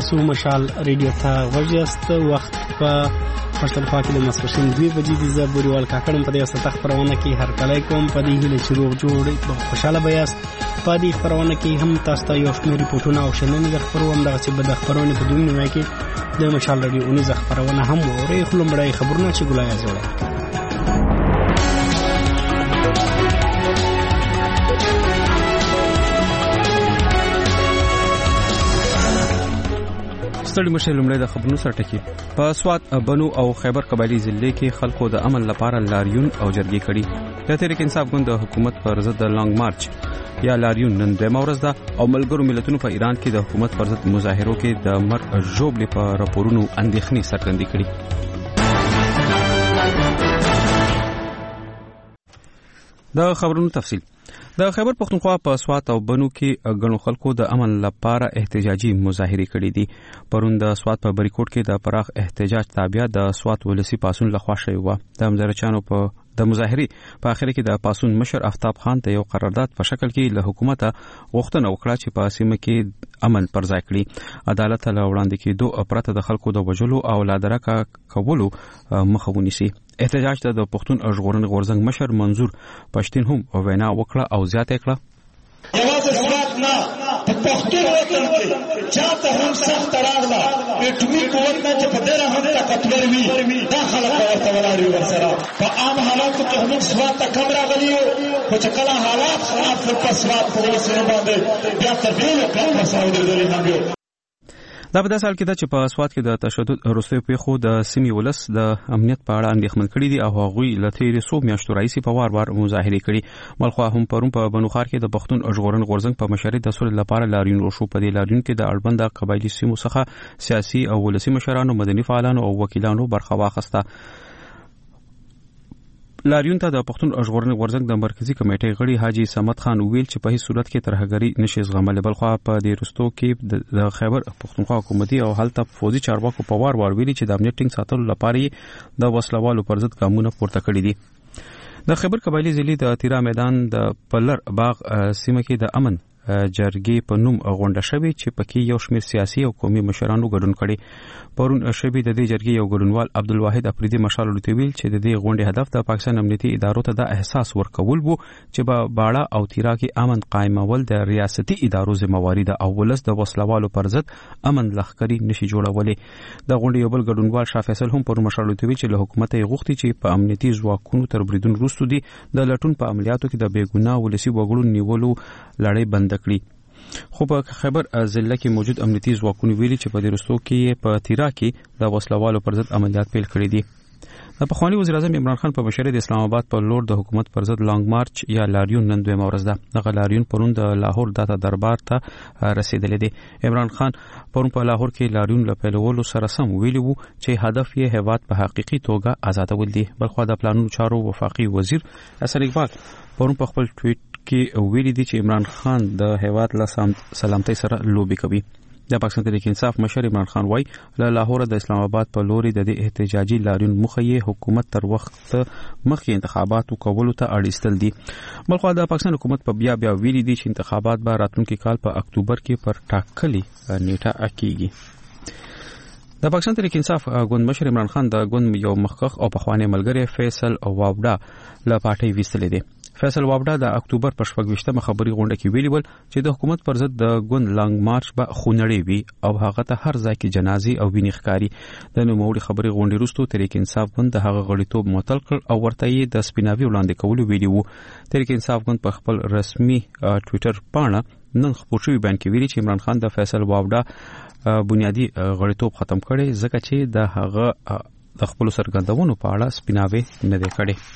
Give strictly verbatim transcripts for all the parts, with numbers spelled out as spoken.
تاسو مشال ریډیو ته غوږ یاست. وخت په پښتونخوا کې د ماسپښین دوه بجې د زبوريوال کاکړم په دې اساس خبرونه کې هر کله کوم په دې هله چې روغ جوړ خوشاله بیاست. په دې خبرونه کې هم تاسو ته یو شمېر ریپورتونه او شننې د خبرونه دغه چې بد خبرونه په دوه نیمه کې د مشال ریډیو اونیز خبرونه هم اوري. خلمړای خبرونه چې ګولای زوړه ستړي مشه لومړی د خبرونو سره ټکی. په سوات بنو او خیبر قبایلی ضلع کې خلکو د امن لپاره لاریون او جرګې کړي. د تحریک انصاف ګوند د حکومت پر ضد د لانګ مارچ یا لاریون نن دویمه ورځ ده او ملګرو ملتونو په ایران کې د حکومت پر ضد مظاهرو کې د مرګ ژوبلې په راپورونو اندېښنې څرګندې کړي. د خبرونو تفصیل. د خیبر پختونخوا په سوات او بنو کې غنو خلکو د امن لپاره احتجاجي مظاهره کړې دي. پرون د سوات په بریکوټ کې د پراخ احتجاج تابع د سوات ولسی پاسون لخوا شوی و. د مزارچانو په د مظاهري په اخر کې د پاسون مشر افتاب خان ته یو قرارداد په شکل کې له حکومت غوښتنه وکړه چې په سیمه کې امن پر ځای کړي. عدالت له وړاندې کېدو اپرته د خلکو د وجلو او لادرکه کولو مخه ونیسي. احتجاج ته د پښتون ژغورنې غورځنګ مشر منظور پښتين هم وینا وکړه او زیاته کړه. یوازې سوات نه په پښتون وطن کې چاته هم سخت راغله اټومي قوت نه چې په ډېره هم طاقتور وي دا خلک ورته ولاړ وي. ورسره په عام حالاتو کې هم سوات ته کم راغلي وو خو چې کله حالات خراب شول په سوات په وسیله باندې بیا تر ډېرو کم مساوي درېدلي هم وي. دا په داسې حال کې ده چې په سوات کې د تشدد وروستیو پیښو د سیمې ولس د امنیت په اړه اندېښمن کړي دي او هغوی له تېرې څو میاشتو راهیسې په وار وار مظاهرې کړي. بلخوا هم پرون په بنو ښار کې د پښتون ژغورنې غورځنګ په مشرۍ د سولې لپاره لاریون وشو. په دې لاریون کې د اړبنده قبایلي سیمو څخه سیاسي او ولسي مشرانو، مدني فعالانو او وکیلانو برخه واخیسته. لاریون ته د پښتون ژغورنې غورځنګ د مرکزی کمیټې غړي حاجی صمد خان ویل چې په هیڅ صورت کې ترهګری نشي زغمل. بلخوا په دې رستو کې د خیبر پښتونخوا حکومتي او حالت فوزي چارواکو په وار وار ویلي چې د امنیت ټینګ ساتلو لپاره د وسلوالو پر ضد ګامونه پورته کړي دي. د خیبر قبایلی ضلع د تیرا میدان د پلر باغ سیمه کې د امن جرګې په نوم غونډه شوې چې پکې یو شمېر سیاسي او قومي مشرانو ګډون کړي. پرون شوې د دې جرګې یو ګډونوال عبدالواحد افریدي مشال لوتویل چې د دې غونډې هدف د پاکستان امنیتي ادارو ته د احساس ورکول وو چې په باړه او تیرا کې امن قائمول د ریاستي ادارو ذمہواری ده او ولس د وسلوالو پر ضد امن لښکري نشي جوړولې. د غونډې یو بل ګډونوال شاه فیصل هم پرون مشال لوتویل چې له حکومت یې غوښتي چې په امنیتي ځواکونو تر بریدون وروسته دي د لټون په عملیاتو کې د بیګناه ولسي وګړو نیولو لړۍ بند کړي. خو په خیبر ضلع کې موجود امنیتي ځواکونه ویلي چې په دې رستو کې په تیرا کې د وسلوالو پر ضد عملیات پیل کړي دي. د پخوانی وزیر اعظم عمران خان په مشرۍ د اسلام آباد پر لور د حکومت پر ضد لانګ مارچ یا لاریون نن دویمه ورځ ده. دغه لاریون پرون د لاهور داتا دربار ته رسیدلی دی. عمران خان پرون په لاهور کې لاریون له پیلولو سره سم ویلي وو چې هدف یې هیواد په حقيقي توګه آزادول دي. بلخوا د پلانونو چارو وفاقي وزیر حسن اقبال پرون په خپل ټویټ کې ویلي دي چې عمران خان د هیواد له سلامتۍ سره لوبي کوي. د پاکستان تحریک انصاف مشر عمران خان وايي له لاهور د اسلام آباد په لوري د دې احتجاجي لاریون مخه یې حکومت تر وخت مخکې انتخابات وکولو ته اړیستل دي. بلخوا د پاکستان حکومت په بیا بیا ویلي دي چې انتخابات به راتلونکي کال په اکتوبر کې پر ټاکلي نیټه کېږي. د پاکستان تحریک انصاف ګوند مشر عمران خان د ګوند یو مخکخ او پخوانی ملګری فیصل واوډا له پارټۍ ویستلې دي. فیصل واوډا د اکتوبر په شپږویشتمه خبري غونډه کې ویلي ول چې د حکومت پر ضد د ګوند لانګ مارچ به خونړی وي او هغه ته هر ځای کې جنازي او وینې ښکاری. د نوموړي خبري غونډې وروسته تحریک انصاف ګوند د هغه غړیتوب معطل کړ او ورته یې د سپیناوي وړاندې کولو ویلي وو. تحریک انصاف ګوند په خپل رسمي ټوئیټر پاڼه نن خپور شوی بیان کې ویلي چې عمران خان د فیصل واوډا بنیادی غړیتوب ختم کړي ځکه چې د هغه د خپل سرګردونو په اړه سپیناوي نه دی کړي.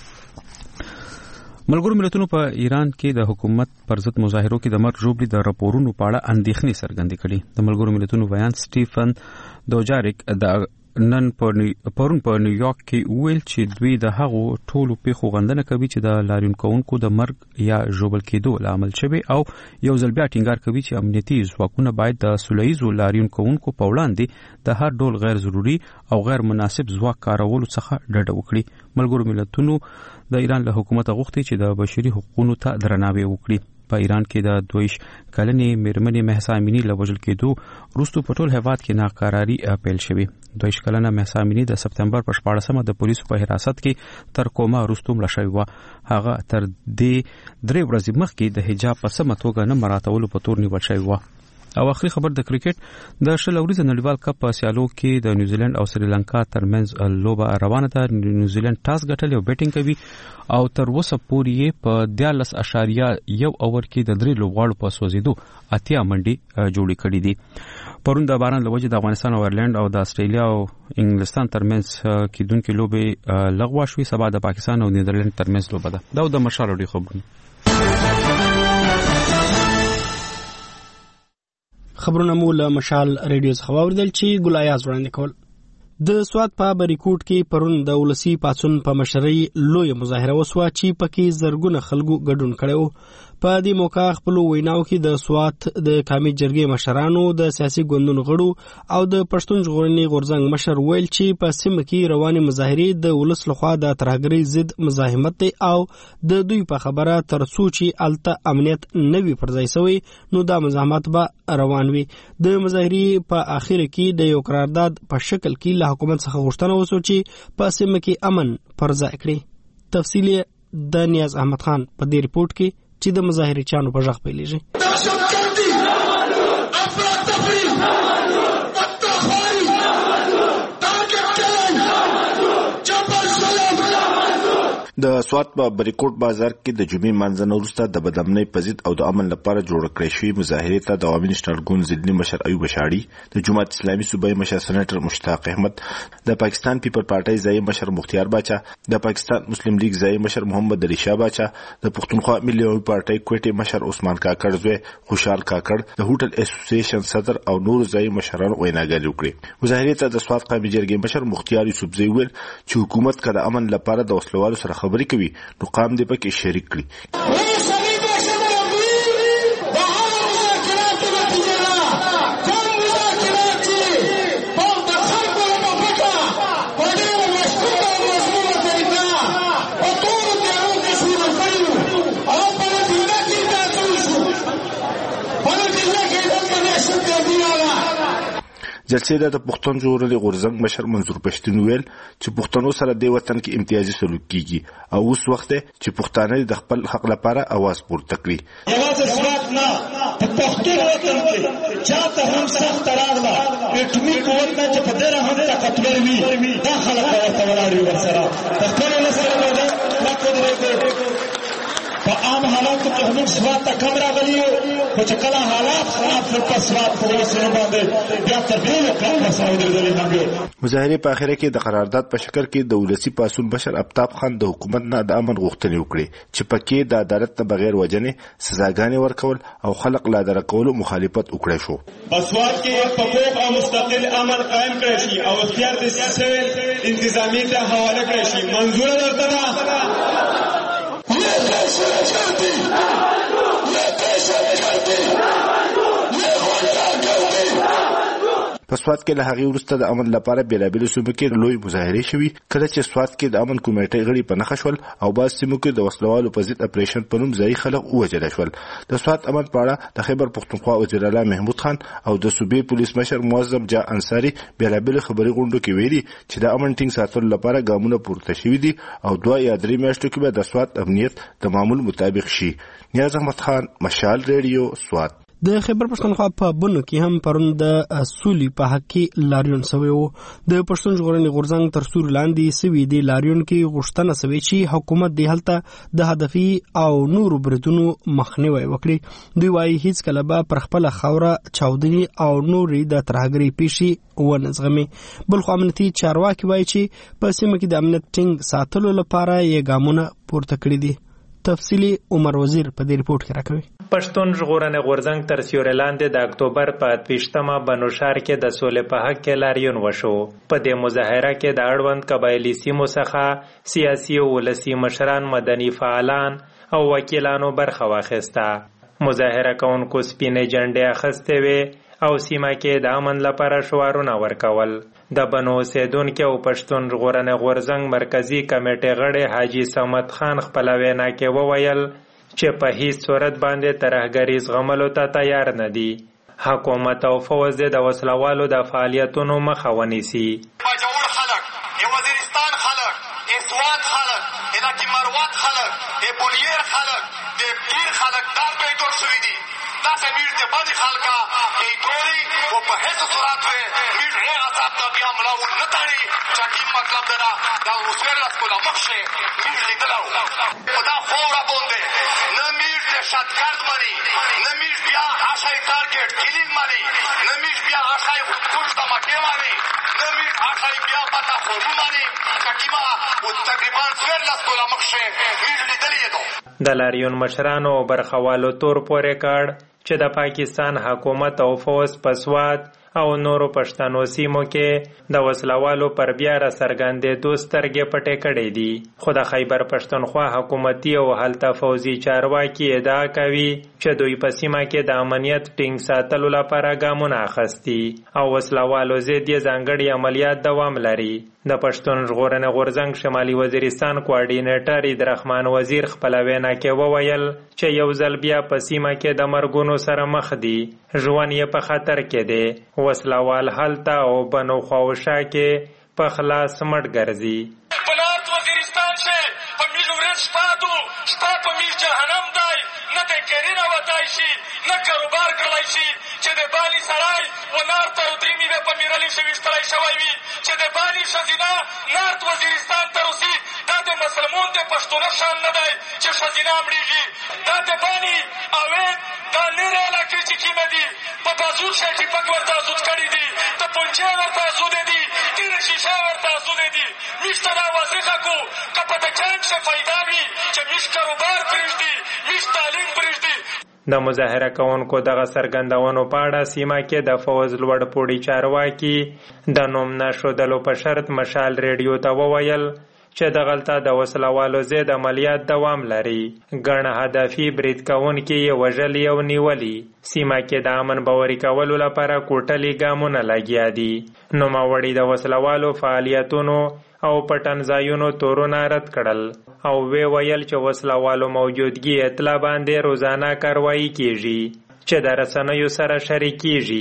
ملګرو ملتونو په ایران کې د حکومت پر ضد مظاهرو کې د مرګ ژوبلې د راپورونو په اړه اندېښنې څرګندې کړي. د ملګرو ملتونو ویان سټیفن دوجاریک د نن پرون په نیویارک کې ویل چې دوی د هغو ټولو پیښو غندنه کوي چې د لاریون کوونکو د مرګ یا ژوبل کېدو لامل شوي او یو ځل بیا ټینګار کوي چې امنیتي ځواکونه باید د سولهییزو لاریون کوونکو په وړاندې د هر ډول غیر ضروري او غیر مناسب ځواک کارولو څخه ډډه وکړي. ملګرو ملتونو د ایران له حکومت غوښتي چې د بشري حقوقو ته درناوی وکړي. په ایران کې د دویش کلنې میرمنې مهسا امینی له وژل کېدو وروسته په ټول هیواد کې ناقراري پیل شوې. دویش کلنه مهسا امینی د سپتمبر په شپاړسمه د پولیسو په حراست کې تر کومه وروسته مړه شوې وه. هغه تر دې درې ورځې مخکې د حجاب په سمه توګه نه مراعاتولو په تور نیول شوې وه. او اخري خبر د کرکټ د شل اوريزه نړیوال کپ په سیالو کې د نیوزیلند او سریلانکا ترمنځ لوبه روانه ده. نیوزیلند ټاس ګټلی او بیټینګ کوي او تر اوسه پورې په دیارلس اشاریه یو اور کې د درې لوبغاړو په سوځېدو اتیا منډي جوړې کړې دي. پرون د باران لوجه د افغانستان او ایرلند او د استرالیا او انګلستان ترمنځ کېدونکې لوبې لغوه شوې. سبا د پاکستان او نیدرلند ترمنځ لوبه ده. دا د مشال اوري خبرونه. خبرونه مو له مشال ریډیو څخه واوریدل چې ګل ایاز وړاندې کول. د سوات په بریکوټ کې پرون د ولسی پاتون په مشرۍ لوی مظاهره وسوه چې پکې زرګونه خلکو ګډون کړو. په دې موقع خپل ویناو کې د سوات د قومي جرګې مشرانو د سیاسي ګوندونو غړو او د پښتون ژغورنې غورځنګ مشر ویل چې په سیمه کې رواني مظاهرې د ولس لخوا د ترهګرۍ ضد مزاحمت دی او د دوی په خبره تر څو چې الته امنیت نوي پرځای شوی نو دا مزاحمت به روان وي. د مظاهرې په اخر کې د یو قرارداد په شکل کې له حکومت څخه غوښتنه وسو چې په سیمه کې امن پرځای کړي. تفصیل د نیاز احمد خان په دې ریپورت کې چې د مظاهرې چانو په ژغ پیلېږي. د سوات په بریکوټ بازار کې د جمعې مانځنه وروسته د بدامنۍ په ضد او د امن لپاره جوړ کړې شوې مظاهرې ته د عوامي نېشنل ګوند ضدي مشر ایوب شاړي، د جماعت اسلامي صوبایي مشر سېنیټر مشتاق احمد، د پاکستان پیپل پارټۍ ځایي مشر مختیار باچا، د پاکستان مسلم لیگ ځایي مشر محمد علي شاه باچا، د پښتونخوا ملي پارټۍ کوټې مشر عثمان کاکړ زوی خوشحال کاکړ، د هوټل اسوسییشن صدر او نور ځایي مشرانو ویناګانې وکړې. مظاهرې ته د سوات قومي جرګې مشر مختیار یوسفزی ویل چې حکومت که د امن لپاره د وسلوالو سره خبرې کوي نو قام دې پکې شریک کړي. جلسې د پښتون ژغورنې غورځنګ مشر منظور پښتون ویل چې پښتنو سره د وطن کې امتیازي سلوک کیږي او اوس وخت دی چې پښتانه د خپل حق لپاره आवाज پورته کړي. یوازې سوات نه په پښتون وطن کې چاته هم سخت راغله اټومي قوت نه چې په دره هم طاقتور وي دا خلک ورته ولاړ وي ورسره د خپل سره د لاکو په عام حالاتو کې هم سوات ته کم راغلي خو چې کله حالات خراب شول په سوات په ولسونو باندې بیا تر ډېرو کلک ورسره ودرېدلي هم. مظاهرې په اخره کې د قرارداد په شکل کې د ولسي پاڅون مشر آفتاب خان د حکومت نه د امن غوښتنې وکړې چې پکې د عدالت نه بغیر وجنې سزاګانې ورکول او خلق لا درکولو مخالفت وکړی شو. په سوات کې په پوخ او مستقل امن قائم کړی شي او اختیار د سیاسي انتظامی ته حواله کړی شي. منظور درته ده ये देश करती ये देश करती ये होलिया करती. په سوات کې له هغې وروسته د امن لپاره بېلابېلو سیمو کې لوی مظاهرې شوي. کله چې سوات کې د امن کمیټۍ غړي په نښه شول او بعض سیمو کې د وسلوالو په ضد اپریشن په نوم ځایي خلک ووژل شول. د سوات امن په اړه د خیبر پښتونخوا وزیر اعلی محمود خان او د صوبې پولیس مشر معظم جا انصاري بېلابېلو خبري غونډو کې ویلي چې د امن ټینګ ساتلو لپاره ګامونه پورته شوي دي او دوه یا درې میاشتو کې به د سوات امنیت د معمول مطابق شي. نیاز احمد خان، مشال ریډیو، سوات. د خیبر پښتونخوا په بنو کې هم پرون د سولې په حق کې لاریون شوی و. د پښتون ژغورنې غورځنګ تر سوري لاندې سوي د لاریون کې غوښتنه شوې چې حکومت د هلته د هدفي او نورو بریدونو مخنیوي وکړي. دوی وايي هیڅ کله به پر خپل خوره چاودني او نورې د ترهګرۍ پیښې ونه زغمي. بلخو امنیتي چارواکي وايي چې په سیمه کې د امنیت ټینګ ساتلو لپاره یې ګامونه پورته کړي دي. تفصیلی عمر وزیر په دې ریپورت کې راکوي. پښتون ژغورنې غورځنګ تر سیوري لاندې د اکتوبر په اتویشتمه بنوشهر کې د سولې په حق کې لاریون وشو. په دې مظاهره کې د اړوند قبایلي سیمو څخه سیاسي او ولسي مشران، مدني فعالان او وکیلانو برخه واخیسته. مظاهره کوونکو سپینې جنډې اخیستې وې او سیمه کې د امن لپاره شعارونه ورکول. د بنو اوسیدونکي او پښتون ژغورنې غورځنګ مرکزي کمیټې غړی حاجي صمد خان خپله وینا کې وویل چې په هیڅ صورت باندې ترهګري زغملو ته تیار نه دي. حکومت او فوز د وسلوالو د فعالیتونو مخه ونیسي. باجوړ خلک، ای وزیرستان خلک، ای سوات خلک، ای ناکی مروات خلک، ای بولیر خلک، د پیر خلک دار به جوړ شوي دي. دا زمیر د بدې خلکا ای ټولې او په هیڅ صورت وې میر هغه عذاب ته بیا ملاور نه تړي چې کوم مطلب ده دا اوسور لاس کوله مخشه میر لیدلو خو دا فورا باندې نه میر د شتګرد مني، نه میر بیا آشای ټارګټ کلینګ مني، نه میر بیا آشای کوش دمکې مني، نه میر آشای بیا پتا خورو مني چې کیما او تقریبا سور لاس کوله مخشه میر لیدلې دو. د لاریون مشرانو برخوالو تور پورې کړ چې د پاکستان حکومت او فوز په سوات او نورو پښتنو سیمو کې د وسلوالو پر بیا را څرګندېدو سترګې پټې کړې دي. خو د خیبر پښتونخوا حکومتي او هلته فوزي چارواکي ادعا کوي چې دوی په سیمه کې د امنیت ټینګ ساتلو لپاره ګامونه اخیستي او وسلوالو ضد یې ځانګړي عملیات دوام لري. د پښتون ژغورنې غورځنګ شمالي وزیرستان کوارډینیټر عیدرحمان وزیر خپل وینا کې وویل چې یو ځل بیا په سیمه کې د مرګونو سره مخ دي، ژوند یې په خطر کې دی. وسلوال هلته او بنو خواوشا کې په خلاص مټ ګرځي. په نارت وزیرستان کې په میږ ورځ شپه دو شپه په میږ جهنم دی، نه د کرینه وتای شي نه کاروبار کړلی شي چې د بالي سرای و نارت تر درې میوې په میرلي شي ویشتلی شوی وي چې د بالي ښځینه نارت وزیرستان ته روسي. دا د مسلمون د پښتونه شان نه دی چې ښځینه مړېږي. دا د باني اوید دا لرې علاقې چې کومه دي په بازود شی ټیپک ورته ازود کړي دي، د پنجې ورته ازودې دي، ډېرې شیشه ورته ازودې دي. موږ ته دا واضحه کړو که په د جنګ ښه فایده وي چې موږ کاروبار پرېږدي، موږ تعلیم پرېږدي. د مظاهره کوونکو دغه څرګندونو په اړه سیمه کې د فوز لوړ پوړي چارواکي د نوم نه ښودلو په شرط مشال ریډیو ته وویل چې دغلته د وسلوالو ضد عملیات دوام لري. ګڼ هدفي برید کوونکي یې وژلي او نیولي. سیمه کې د امن باوري کولو لپاره کوټلي ګامونه لګیا دي. نوموړي د وسلوالو فعالیتونو او پټنځایونو تورونه رد کړل او وی ویل چې وسلوالو موجودګي اطلاع باندې روزانه کاروایی کیږي چې د رسنیو سره شریکیږي.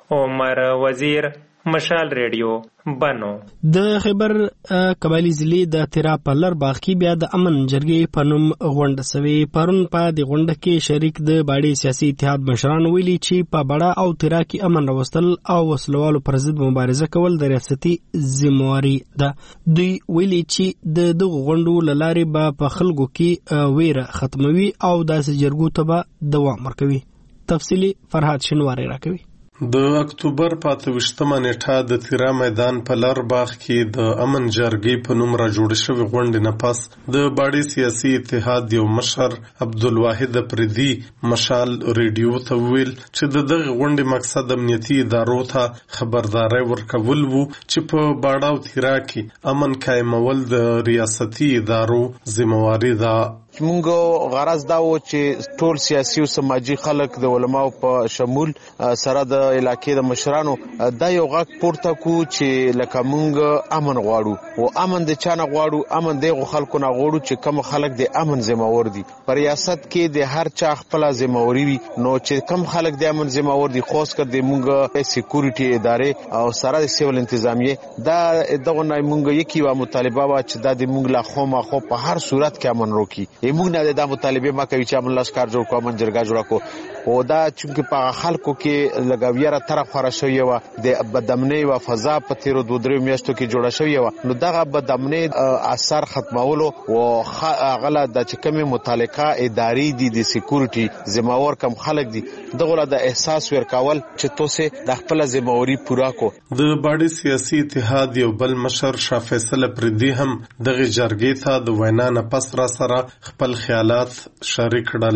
عمر وزیر، مشال ریډیو، بنو. د خیبر قبایلی ضلع د تیرا پلر باغ کې بیا د امن جرګې په نوم غونډه سوي. پرون په دې غونډه کې شریک د باړې سیاسي اتحاد مشران ویلي چې په بڑا او تیرا کې امن راوستل او وسلوالو پر ضد مبارزه کول د ریاستي ذمہواري ده. دوی ویلي چې د دغه غونډو له لارې به په خلکو کې ویره ختموي او داسې جرګو ته به دوام ورکوي. تفصیلي فرهاد شنواری راکوي. د اکتوبر په اته ویشتمه نیټه د تیرا میدان په لر باغ کې د امن جرګې په نوم را جوړ شوی غونډې نه پس د باړې سیاسي اتحاد یو مشر عبدالواحد پردي مشال ریډیو ته ویل چې د دغه غونډې مقصد امنیتي ادارو ته خبرداري ورکول وو چې په باړه او تیرا کې امن قائمول د ریاستي ادارو ذمہواري ده. مونږ غرض دا و چې ټول سیاسي او سماجی خلک د علماو په شمول سره د علاقې د مشرانو دا یو غږ پورته کو چې لکه مونږ امن غواړو او امن د چانه غواړو، امن دغه خلکو نه غواړو چې کوم خلک د امن ذمہوار دي. پر ریاست کې د هر چا خپل ذمہواري وي، نو چې کوم خلک د امن ذمہوار دي خاص کر د مونږ سکیورټي ادارې او سره د سیول انتظامیه دا دغه نه مونږ یکی و مطالبه وا چې دا د مونږ لا خو ما خو په هر صورت کې امن روکي. موږ نه د مطالبه ما کوي چې امن لشکار جوړ کوو، امن جرګه جوړ کوو او دا چې په خلکو کې لګاویره طرف خره شوی و د بدامنۍ او فضا په تیرو دوه درې میاشتو کې جوړه شوی و. نو دغه بدامنۍ اثر ختمولو او غله د چې کومه متعلقه ادارې دي د سکیورټي ذمہوار کم خلک دي دغه د احساس ورکول چې توسه د خپل ذمہواري پورا کو. د باړې سیاسي اتحاد یو بل مشر شاه فیصل پردي هم دغه جرګې ته د وینا نه پس را سره خپل خیالات شریک کړل.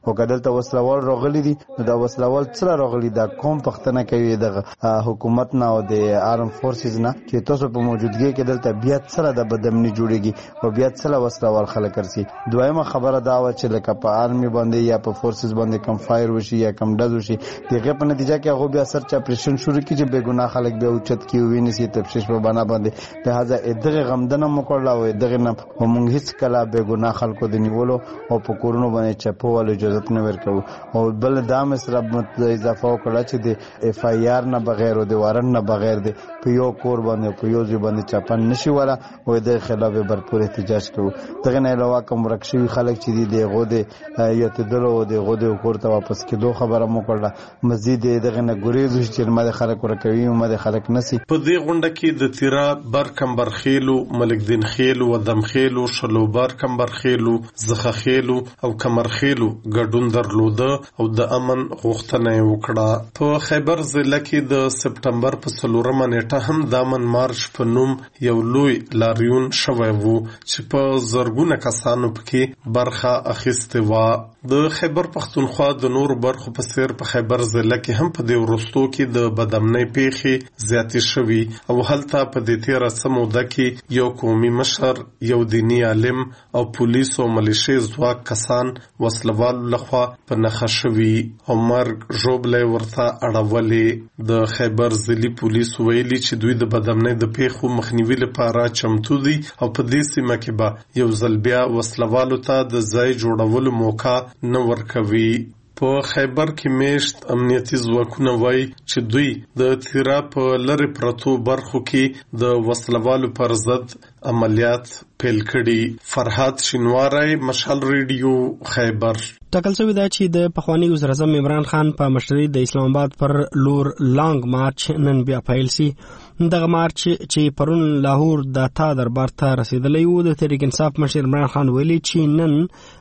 او کدلته وسلوال راغلي دي دا وسلوال څه راغلي دا کوم پښتنه کوي د حکومت نه او د آرم فورسز نه چې تاسو په موجودګي کې دلته بیا څه د بدامني جوړيږي او بیا څه وسلوال خلک ورسي. دویمه خبره دا و چې لکه په آرمي باندې یا په فورسز باندې کم فایر وشي یا کم ډز وشي دغه په نتیجه کې هغه بیا سرچ اپریشن شروع کیږي چې بېګناه خلک به اوچت کی ویني سي تفتیش په بنا باندې لہذا دغه غمدنه مکړه او دغه نه موږ هیڅ کله بېګناه خلکو د نیولو او په کورونو باندې چپو اجازه نه ورکو او بل دا مسله اضافه وکړه چې د اف آی آر نه بغیر او د وارن نه بغیر د په یو کور باندې په یو ځای باندې چاپن نشي ولا او د خلاف برپور احتجاج کوي. دغه نه علاوه کوم رکشوي خلک چې دی غو د یتدلو او د غو د کور ته واپس کېدو خبره مو کړه مزید دغه نه ګریز چې مده خلک ورکوي مده خلک نسی. په دې غونډه کې د تیرا برکمبر خېلو ملک دین خېلو و دم خېلو شلوبر کمبر خېلو زخه خېلو او کمر خېلو ګډون درلوده او د امن غوښتنه وکړه. په خیبر ضلع کې د سپټمبر په څلورمه نیټه هم د امن مارچ په نوم یو لوی لاریون شوی وو چې په زرګونه کسانو پکې برخه اخیستې وه. د خیبر پښتونخوا د نور برخو په څیر په خیبر ضلع کې هم په دې ورستو کې د بدامنۍ پیښې زیاتې شوي او هلته په دې تیره څه موده کې یو قومي مشر یو دیني عالم او پولیس او ملیشي ځواک کسان وسلوالو لخوا په نښه شوي او مرګ ژوبلی ورته اړولې. د خیبر ضلعي پولیس ویلي چې دوی د بدامنۍ د پیښو مخنیوي لپاره چمتو دي او په دې سیمه کې به یو ځل بیا وسلوالو ته د ځای جوړولو موقع نه ورکوي. په خیبر کې میشت امنیتي ځواکونه وایي چې دوی د تیرا په لری پرتو برخو کې د وسلوالو پر ضد عملیات پیل کړي. فرحات شینواری مشعل ریډیو خیبر. ټاکل شوی دا چې د پخوانی وزیر اعظم عمران خان په مشرۍ د اسلام آباد پر لور لانګ مارچ نن بیا پیل سي. دغه مارچ چې پرون لاهور د تا دربار ته رسیدلی و د تحریک انصاف مشر عمران خان ویلي چې نن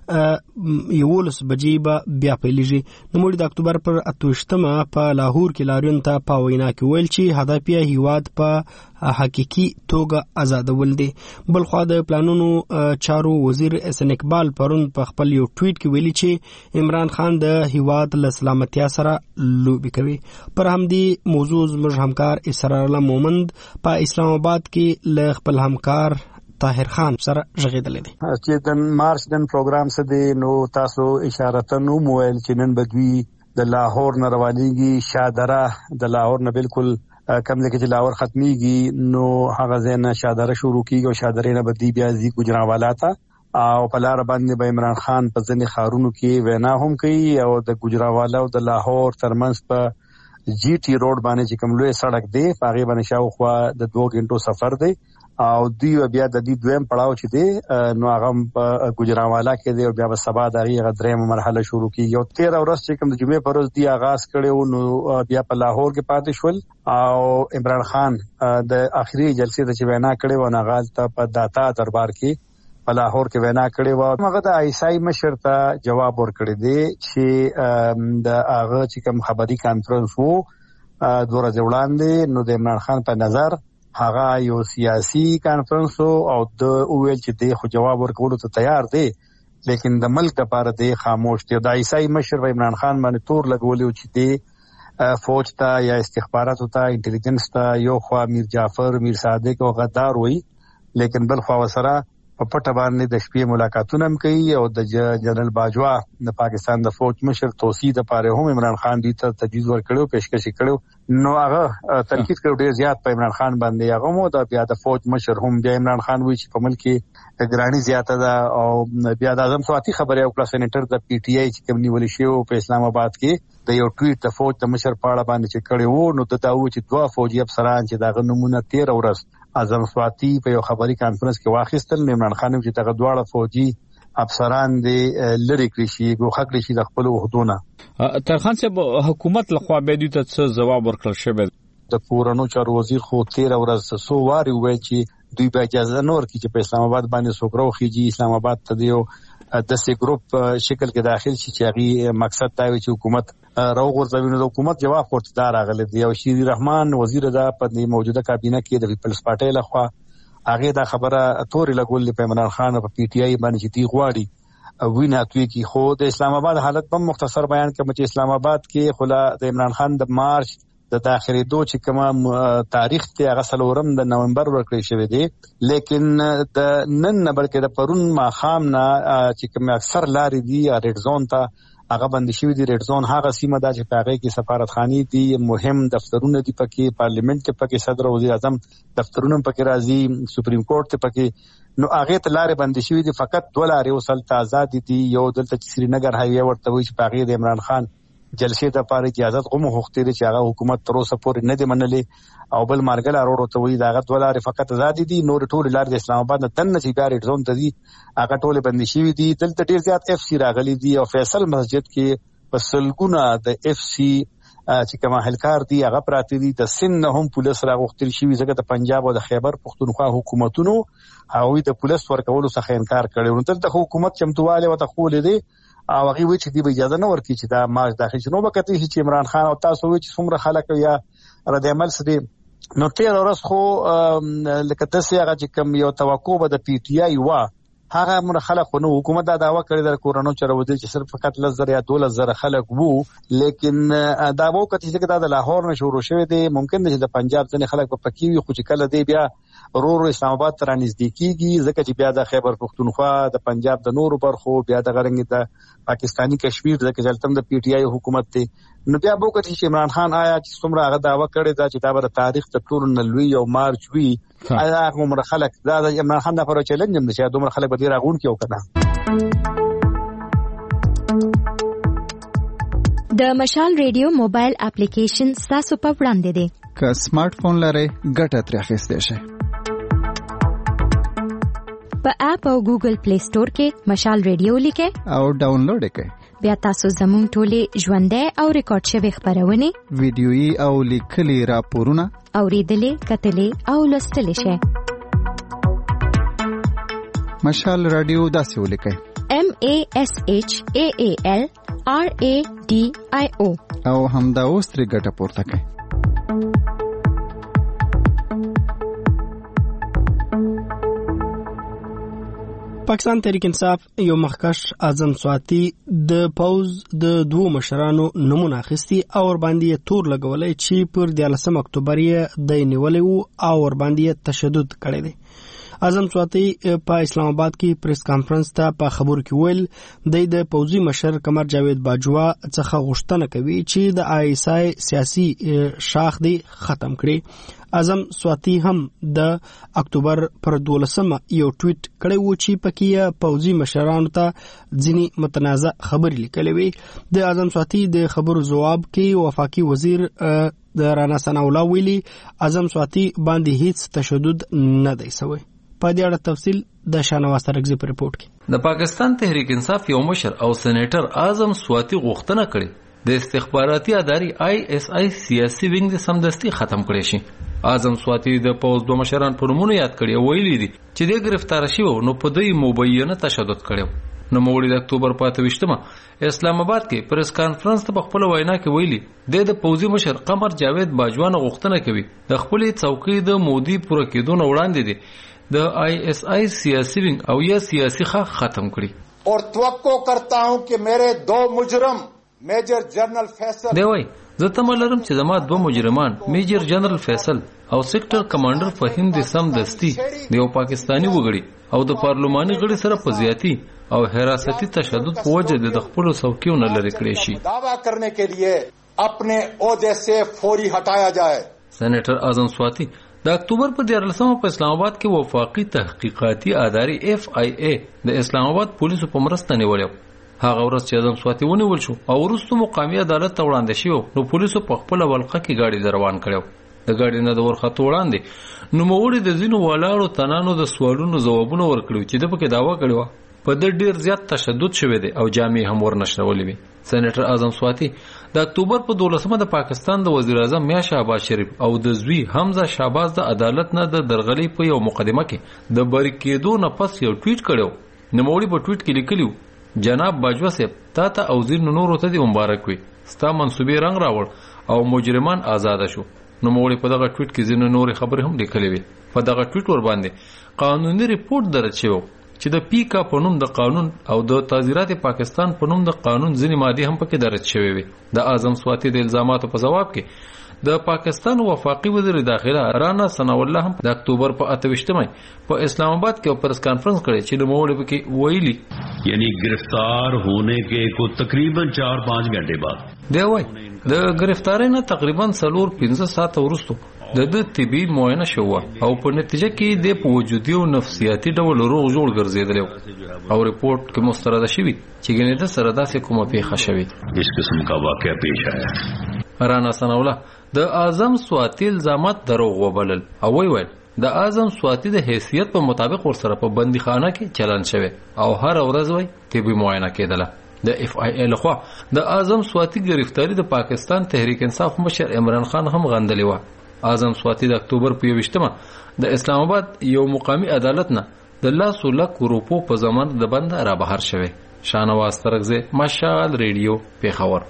یولس بجې به بیا پیلېږي. نوموړي د اکتوبر پر اتوشتمه په لاهور کې لاریون ته په وینا کې ویل چې هدف یې هیواد په حقیقي توګه آزادول دي. بلخوا د پلانونو چارو وزیر احسان اقبال پرون په خپل یو ټویټ کې ویلي چې عمران خان د هیواد له سلامتیا سره لوبي کوي. پر همدې موضوع زموږ همکار اسرار الله مومند په اسلام آباد کې له خپل همکار طاهر خان سره ژغېدلی دی. چې د مارچ نن پروګرام څه دی نو تاسو اشارتن وویل چې نن به دوی د لاهور نه روانېږي شادره د لاهور نه بالکل کم ځای کې چې لاهور ختمېږي نو هغه ځای نه شادره شروع کېږي او شادرې نه به دوی بیا ځي ګوجرانوالا ته او په لاره باندې به عمران خان په ځینې ښارونو کې وینا هم کوي او د ګوجرانوالا او د لاهور ترمنځ په جی ټي روډ باندې چې کوم لوی سړک دی په هغې باندې شاوخوا د دوه غنټو سفر دی او دوی بیا د دې دویم پړاو چې دی نو هغه په ګوجرانوالا کې دی او بیا به سبا د هغې هغه درېیمه مرحله شروع کېږي او تېره ورځ چې کوم د جمعې په ورځ دوی آغاز کړی و نو بیا په لاهور کې پاتې شول او عمران خان د آخري جلسې ته چې وینا کړې وه نو هغه هلته په داتا دربار کې په لاهور کې وینا کړې وه. هغه د عیسائی مشر ته جواب ورکړی دی چې د هغه چې کوم خبري کانفرنس و دوه ورځې وړاندې نو د عمران خان په نظر هغه یو سیاسي کانفرنس او د ویل چې دی خو جواب ورکولو ته تیار دی لیکن د ملک لپاره دی خاموش دی. د عیسائی مشر عمران خان باندې تور لګولی چې دی فوج ته یا استخباراتو ته انټيليجنس ته یو خوا میر جعفر میر صادق او غدار وي لیکن بل خوا وسره په پټه باندې د شپې ملاقاتونه هم کوي او د جنرال باجوا د پاکستان د فوج مشر توصیه لپاره هم عمران خان دوی ته تجویز ورکړو پیشکش کړو نو هغه تنقید کړو ډیر زیات په عمران خان باندې. هغه مو د بیا د فوج مشر هم بیا عمران خان وی چې په ملک کې ګرانی زیاته ده او بیا د اعظم سواتی خبره او کلا سېنیټر د پی ټی آی چې کوم نیول شي په اسلام آباد کې د یو ټویټ د فوج د مشر په اړه باندې چې کړي وو نو د داو چې دوه فوجي افسران چې دغه نمونه تیر ورځ اعظم سواتی په یو خبري کانفرنس کې واخیستل. عمران خان چې دغه دواړه فوجي افسران دي لری کړی شي ګوښه کړی شي د خپل وحدونه. ترخان صاحب حکومت لخوا به دوی ته څه جواب ورکړل شوی؟ د کورونو چارو وزیر خو تیر ورځ سو واری وای چې دوی به اجازه نور کی چې په اسلام آباد باندې سوکرو خيږي اسلام آباد ته دیو د سي ګروپ شکل کې داخل شي چې هغه مقصد دا وي چې حکومت راو غورځوي. نو د حکومت جواب ورته دار راغلی دی او شیر رحمان وزیر دا په موجوده کابینه کې د پیپلز پارټي لخوا هغه دا خبره تورې لګول په عمران خان په پی ټی آی باندې چې دی غواړي وینه توی کی. خو د اسلام آباد حالت په مختصر بیان کوم چې اسلام آباد کې خلا د عمران خان د مارچ د داخلي دو چې کوم تاریخ ته هغه سلورم د نومبر ورکړی شوی دی، لیکن د نن نه بلکې د پرون ما خام نه چې کوم اکثر لارې دي ریډ زون ته هغه بند شوی دی. ریډ زون هغه سیمه ده چې هغه کې سفارتخانې دي، مهم دفترونه دي پکې، پارلیمنت کې پکې، صدر وزیر اعظم دفترونه پکې راځي، سپریم کورټ ته پکې، نو هغه ته لارې بند شوی دي. فقط دوه لارې وصل ته آزاد دي. یو دلته چې سرینګر هایوي ورته وایي چې هغه د عمران خان جلسې د پاره اجازه غوښمه وختي چې هغه حکومت تر اوسه پورې نه دی منلې، او بل مارګل اروړ ته وایي دا هغه دوه لارې فقط آزاد دي. نور ټول لارې د اسلام آباد نه تن چې بیا ریډ زون ته دي هغه ټول بند شوی دي. دلته ډیر زیات اف سی راغلي دي او فیصل مسجد کې په سلګونه د اف سی چې کوم اهلکار دي هغه پراته دي. د سن نه هم پولیس راغوښتل شوی ځکه د پنجاب او د خیبر پختونخوا حکومتونو هغوی د پولیس ورکولو څخه انکار کړی. نو دلته حکومت چمتواله وته خولې دي او هغه وی چې دی اجازه نه ورکړي چې دا مارچ داخل شي. نو وکړي چې عمران خان او تاسو وی چې څومره خلک یا رد عمل سدي نو تیر ورځ خو لکه تاسو هغه چې کوم یو توقع به د پی ټی آی وا هغه مر خلک نو حکومت دا داوا کړی د کورونو چرودل چې صرف فقط لزر یا دولت زره خلک وو، لیکن دا وو کته چې دا د لاهور نه شروع شوی دی. ممکن دی چې د پنجاب ځنې خلک په پکیوي خو چې کله دی بیا رو رو اسلام آباد تر نزدیکیږي ځکه چې بیا د خیبر پختونخوا د پنجاب د نورو برخو بیا د غرنګ د پاکستانی کشمیر ځکه جلتم د پی ټی آی حکومت دی. نو بیا وو کته چې عمران خان آیا چې څومره هغه داوا کړی دا چې دا بر تاریخ ته ټول نلوي او مارچ وی آیا عمر خلک دا د عمران خان د پر چیلنج هم نشه دومره خلک به دی راغون کیو کنه. د مشال ریډیو موبایل اپلیکیشن تاسو په وړاندې دی. که سمارټ فون لرئ ګټه ترې اخیستی شئ. په اپ او ګوګل پلی سٹور کې مشال ریډیو لیکئ او ډاونلوډ یې کړئ. بیا تاسو زموږ ټولې ژوندۍ او ریکارډ شوي خبرونه، ویډیويي او لیکلي راپورونه اوریدلې، کتلې او لوستلې شئ. مشال رادیو داسې ولیکئ: M A S H A A L R A D I O او همدا اوس ترې ګټه پورته کړئ. پاکستان تحریک انصاف یو مخکش اعظم سواتی د پوز د دوه مشرانو نمونه اخیستی او ور باندې تور لګولای چې پر دیارلسم اکتوبر یې د نیولې او ور باندې تشدد کړی دی. اعظم سواتی په اسلام آباد کې پریس کانفرنس ته په خبرو کې ویل د پوزي مشر قمر جاوید باجوا څخه غوښتنه کوي چې د آی اس آی سیاسي شاخ دی ختم کړي. اعظم سواتی هم د اکتوبر پر دولسمه یو ټویټ کړی و چې پکې پوزي مشرانو ته ځینی متنازع خبرې لیکلې وي. د اعظم سواتی د خبرو جواب کې وفاقي وزیر د رانا ثناء الله ویلي اعظم سواتی باندې هیڅ تشدد نه دی شوی. په دې اړه تفصیل د شانواز ترغزي په رپورت کې. د پاکستان تحریک انصاف یو مشر او سېنیټر اعظم سواتی غوښتنه کړې د استخباراتي ادارې آی اس آی سیاسي وینګ د سمدستي ختم کړي شي. اعظم سواتی د پوز دوه مشران په نومونو یاد کړي او ویلي دي چې د گرفتار شوی نو په دوی مبینه تشدد کړو. نو موړي د اکتوبر په اته ویشتمه اسلام آباد کې پریس کانفرنس ته په خپل وینا کې ویلي د پوزي مشر قمر جاوید باجوا غوښتنه کوي د خپل څوکۍ د مودي پوره کېدو نه وړاندې دي د آی اس آی سیاسي وینګ او یا سیاسي خا ختم کړي. اور توقع کرتا ہوں کہ میرے دو مجرم میجر جنرل فیصل دی وای زه تمه لرم چې زما دوه مجرمان میجر جنرل فیصل او سیکټر کمانډر فهیم د سم دستی د یو پاکستانی وګړي او د پارلماني غړي سره په زیاتی او حراستی تشدد په وجه د خپل څوکیو نه لری کړی شي. دعوی کرنے کے لیے اپنے عہدے سے فوری ہٹایا جائے. سېنیټر اعظم سواتی د اکتوبر په دیارلسمه په اسلام آباد کې وفاقي تحقیقاتي ادارې اف آی ای د اسلام آباد پولیسو په مرسته نیولې. هغه ورځ چې اعظم سواتی ونیول شو او وروسته مقامي عدالت ته وړاندې شو نو پولیسو په خپل ولقه کې گاډي روان کړو. د گاډي نه د ورخته وړاندې نو موړي د زینو والاړو تنانو د سوالونو جوابونه ورکړو چې د پکې داوا کړو په د ډیر زیات تشدد شوه دی او جامع هم ورنشرولې وي. سېنیټر اعظم سواتی د اکتوبر په دولسمه د پاکستان د وزیر اعظم میا شهباز شریف او د زوی حمزه شهباز د عدالت نه د درغلې په یو مقدمه کې د بری کېدو نه پس یو ټویټ کړو. نوموړي په ټویټ کې لیکلیو جناب باجوا صاحب تا ته او زیر نورو ته دې مبارک وي ستا منصوبې رنگ راوړ او مجرمان آزاد شو. نوموړي په دغه ټویټ کې ځینې نورې خبرې هم لیکلې وي. په دغه ټویټ ور باندې قانوني ریپورت درج شوی چې د پیکا په نوم د قانون او د تعزیرات پاکستان په نوم د قانون ځینې مادې هم پکې درج شوی وي. د اعظم سواتی د الزاماتو په جواب کې د پاکستان وفاقي وزیر داخله رانا ثناء الله هم د اکتوبر په اتویشتمه په اسلام آباد کې پریس کانفرنس کړی چې د موړ کې ویلي یعنی گرفتار ہونے کے کو تقریباً چار پانچ گھنٹے بعد دی وای د گرفتاری نه تقریبا څلور پنځه ساعت وروسته د د طبي معاینه شو او په نتیجه کې د وجودي او نفسیاتي ډول روغ جوړ ګرځیدل او ریپورت کې مسترده شوی چې ګنې د سره داسې کومه پیښه شوې اس قسم کا واقعہ پیش آیا. رانا ثناء الله د اعظم سواتی الزامات دروغ وبلل او وی ویل د اعظم سواتی د حیثیت په مطابق ورسره په بندیخانه کې چلن شوی او هر ورځ وی طبي معاینه کېدله. د اف آی ال خو د اعظم سواتی گرفتاری د پاکستان تحریک انصاف مشر عمران خان هم غندلی و. اعظم سواتی د اکتوبر په یوشتمه د اسلام آباد یو مقامی عدالت نه د لاسو لک روپو په ضمانت د بند را بهر شوی. شانواز ترغزه مشال ریډیو پیښور.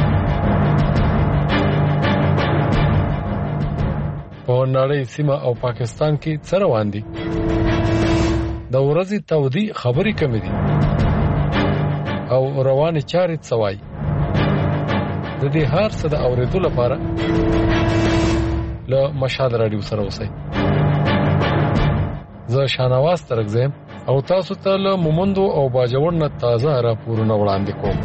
په نړۍ سیمه او پاکستان کې څه روان دي؟ د ورځې تودي خبرې کمې دي او روانې چارې څه وایي؟ د دې هر څه د اورېدو لپاره له مشال رادیو سره اوسئ. زه شانواز ترغزم او تاسو ته له مومندو او باجوړ نه تازه راپورونه وړاندې کوم.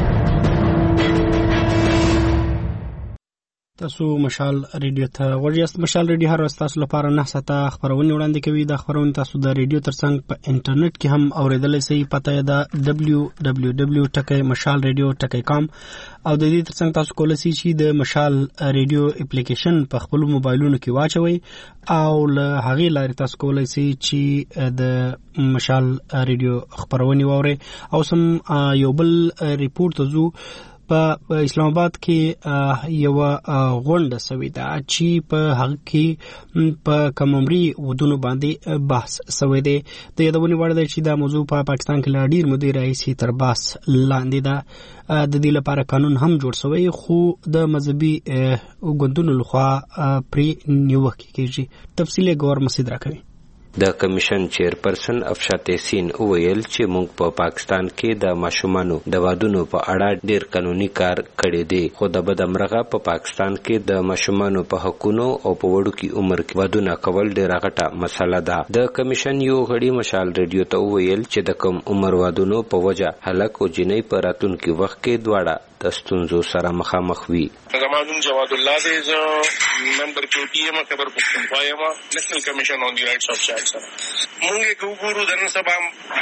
تاسو مشال ریډیو ته ورجاست. مشال ریډیو هر ورځ تاسو لپاره نه ساته خبرونه وړاندې کوي. د خبرونه تاسو د ریډیو ترڅنګ په انټرنیټ کې هم اوریدلای شئ. پته ده دبلیو دبلیو دبلیو ټکی مشال ریډیو ټکی کام او د دې ترڅنګ تاسو کولای شئ چې د مشال ریډیو اپلیکیشن په خپل موبایلونو کې واچوي او له هغه لارې تاسو کولای شئ چې د مشال ریډیو خبرونه واوري. او سم یو بل ریپورت زو په اسلام آباد کې یو غونډه سوي ده چې په هغه کې په کممري ودونو باندې بحث سوي دی. د یادونې وړ ده چې دا موضوع په پاکستان کې لا ډیر مودې راځي تر بحث لاندې ده. د دې لپاره قانون هم جوړ شوی خو د مذهبي ګوندونو لخوا پرې نیوکه کیږي. تفصیل ګور مسعود راکوي. د کمیشن چیرپرسن افشات یاسین وویل چې موږ په پا پاکستان کې د ماشومانو د وادونو په اړه ډیر قانوني کار کړی دی خو د بدامرغه په پا پاکستان کې د ماشومانو په حقوقو او په وړوکي عمر کې وادونه کول ډیر غټه مسله ده. د کمیشن یو غړي مشال ریډیو ته وویل چې د کم عمر وادونو په وجه هلاک او جنۍ په راتلونکي وخت کې دواړه د ستونزو سره مخامخ وي. زمانون جواد الله دې ز نمبر چوټي یم خبر پښتونخوا یم نېشنل کمیشن آن دی رائټس اف چایلډ سره مونږ کو ګورو د نن سبا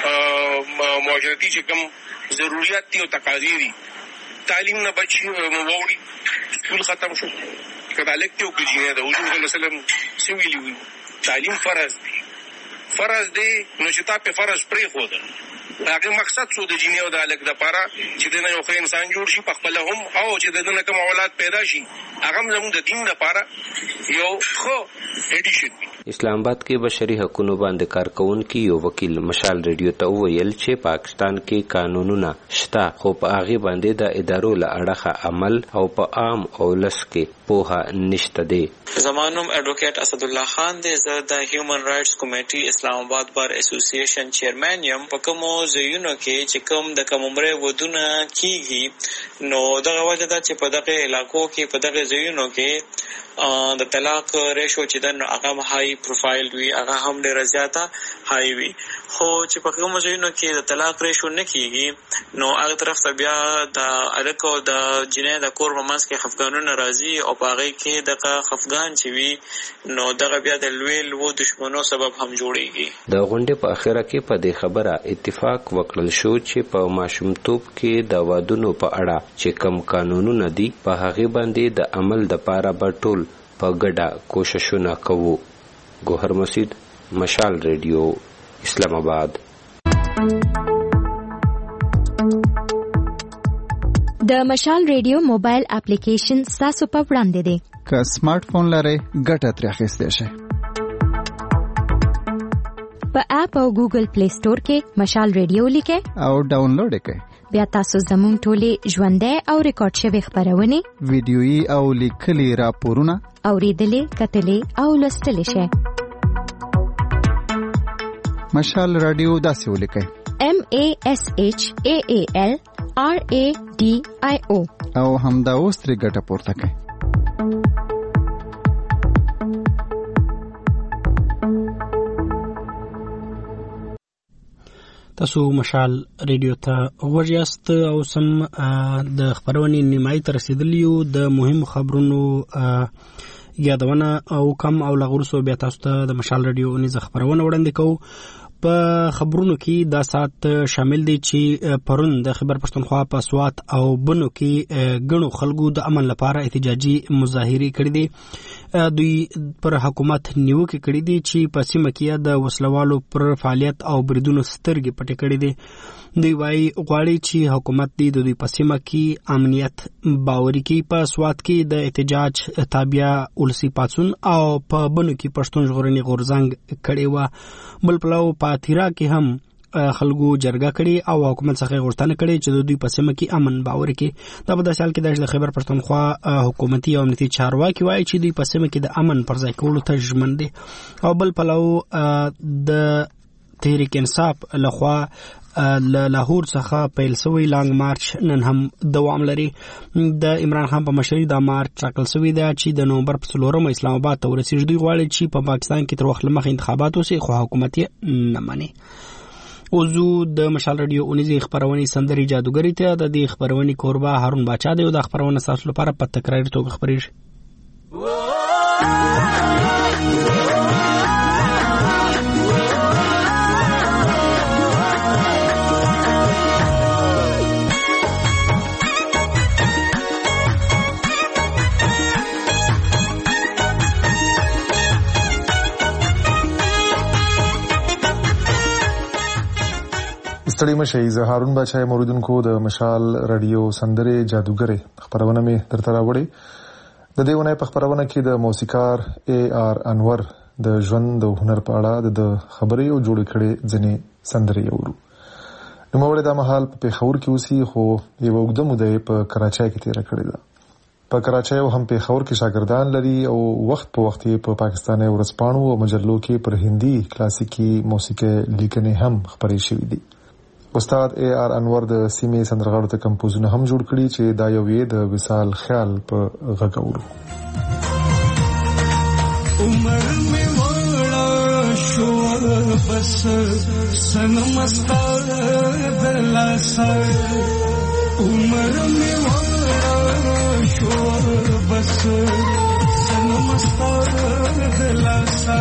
معاشرتي چې کوم ضرورت دي او تقاضې دي تعلیم نه بچي ووري سکول ختم شو کله الکتیو کې جنې ده او مثلا سویلی وي تعلیم فرض دی فرض دی نو چې تا په فرض پرې خو ده هغه مقصد څه د جنیو د الک د پاره چې د یو ښه انسان جوړ شي په خپل هم او چې د دنه کوم اولاد پیدا شي هغه زموږ د دین لپاره یو خو اډیشن. اسلام آباد کې بشري حقوقو باندې کارکونکو یو وکیل مشال ریډیو ته ویل چې پاکستان کې قانونونه شته خو په هغه باندې د ادارو له اړخه عمل او په عام او لس کې پوهه نشته دی. زمانوم ایڈوکیټ اسد الله خان دی. زه د هیومن رائټس کمیټي اسلام آباد بار اسوسییشن چیرمن یم. په کومو ځایونو کې چې کوم د کوم عمره ودونه کیږي نو دغه وجه ده چې په دغه علاقو کې په دغه ځایونو کې د طلاق ریشو چې د هغه هاي پروفایل وي هغه هم ډیر زیاته هاي وي خو چې په کوم ځایونو کې د طلاق ریشو نه کیږي نو هغه طرف ته بیا د الکو د جنې د کور مماس کې خفګانونه راځي او په هغه کې دغه خفګان چې وي نو دغه بیا د لوی لوی دشمنو سبب هم جوړيږي. د غونډې په اخره کې په دې خبره اتفاق وکړل شو چې په ماشومتوب کې د وادونو په اړه چې کم قانونونه دي په هغه باندې د عمل د پاره بټول په ګډه کوششونه کوو. ګوهر مسعود مشال ریډیو اسلام آباد. د مشال ریډیو موبایل اپلیکیشن تاسو په وړاندې دی. که سمارټ فون لرئ ګټه ترې اخیستی شئ. په اپ او ګوګل پلی سٹور کې مشال ریډیو لیکئ او ډاونلوډ کړئ. بیا تاسو زموږ ټولې ژوندۍ او ریکارډ شوی خبرونه ویډیويي او لیکلي راپورونه اوریدلې کتلې او لوستلې شئ. مشال رادیو داسې ولیکئ: M A S H A A L R A D I O. او همدا اوس ترې ګټه پورته کړئ. تاسو مشال ریډیو ته غوږ یاست او سم د خبرونې نیمایي ته رسیدلي یو. د مهمو خبرونو یادونه او کم او لغورسو بیا تاسو ته د مشال ریډیو نیزه خبرونه وړاندې کوو. په خبرونو کې دا سات شامل دي چې پرون د خیبر پښتونخوا په سوات او بنو کې ګڼو خلکو د امن لپاره احتجاجي مظاهرې کړې دي. دوی پر حکومت نیوکې کړې دي چې په سیمه کې د وسلوالو پر فعالیت او بریدونو سترګې پټې کړې دي. دوی وايي غواړي چې حکومت دې د دوی په سیمه کې امنیت باوري کړي. په سوات کې د احتجاج تابع ولسی پاڅون او په بنو کې پښتون ژغورنې غورځنګ کړي و. بل پلو په تیرا کې هم خلکو جرګه کړي او حکومت څخه غوښتنه کړي چې د دوی په سیمه کې امن باوري کړي. دا په داسې حال کې د خیبر پښتونخوا حکومتي او امنیتي چارواکي وایي چې دوی په سیمه کې د امن پر ځای کولو ته ژمن دي. او بل پلو د تحریک انصاف لخوا له لاهور څخه پیل شوی لانګ مارچ نن هم دوام لري. د عمران خان په مشرۍ دا مارچ ټاکل شوی دی چې د نومبر په څلورمه اسلام آباد ته ورسیږي. دوی غواړي چې په پاکستان کې تر وخت مخکې انتخابات وشي، خو حکومت یې نه مني. اوزو د مشال رادیو اونیزه خبرونه سندري جادوګری ته د دې خبرونه کوربه هارون باچا دی او د خبرونه تاسو لپاره په تکراري توګه خبرېږي. ستړي مشئ. زه هارون باچا موریدونکو د مشال رادیو سندري جادوګری خبرونه می درته راوړي. د دې ونې په خبرونه کې د موسیقار اے آر انور د ژوند د هنر په اړه د خبرې او جوړ کړي ځنې سندري اورو. نو موږ د مهال په پیښور کې اوسې، خو یو وګړه مو د په کراچۍ کې تیر کړی دا. په کراچۍ او هم پیښور کې شاګردان لري او وخت په وخت په پاکستاني ورځپاڼو او مجلو کې پر هندي کلاسیکي موسیقي لیکنې هم خبرې شوې دي. استاد اے آر انور د سیمې سندرغاړو ته کمپوزونه هم جوړ کړي چې دا یو یې د وصال خیال په غږ اورو. عمر میں وڑا شو بس سنم استاد دلاسا. عمر میں وڑا شو بس سنم استاد دلاسا.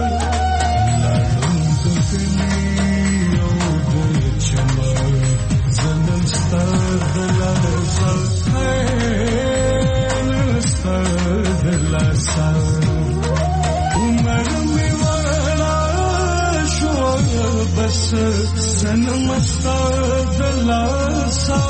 عمر میں والا شوق بس سنم استاد لاسا.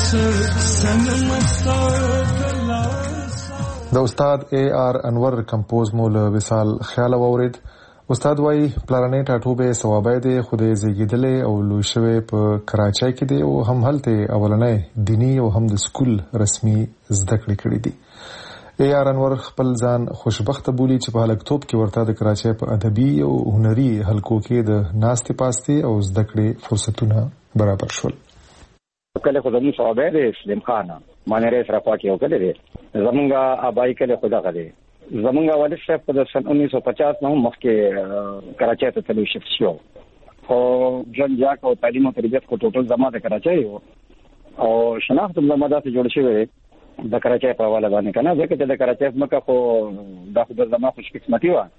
د استاد اے آر انور کمپوز مول وصال خیال واورید. استاد وايي پلانې ټاټوبه ثوابای دی خوده زیږیدلې او لوی شوی په کراچۍ کې دی او هم هلته اولنې دینی او هم د سکول رسمي زده کړې کړې دي. اے آر انور خپل ځان خوشبخته بولی چې په هلکتوب کې ورته د کراچۍ په ادبي او هنري حلقو کې د ناستې پاستې او زده کړې فرصتونه برابر شول. کله خو زموږ ثوابای دی سلیم خان مانه رئیس را پاکي وکړي دي زمونږه ابای کله خدا غلي زمونږه والد صاحب په سن उन्नीस सौ पचास نو مخکې کراچۍ ته تللی شفت شو خو جن جاک او تعلیم او تربیت کو ټوټل زما د کراچۍ او شناخت زما د جوړ شوی د کراچۍ په حواله باندې کنه ځکه چې د کراچۍ مکه خو د خپل زما خوش قسمتي و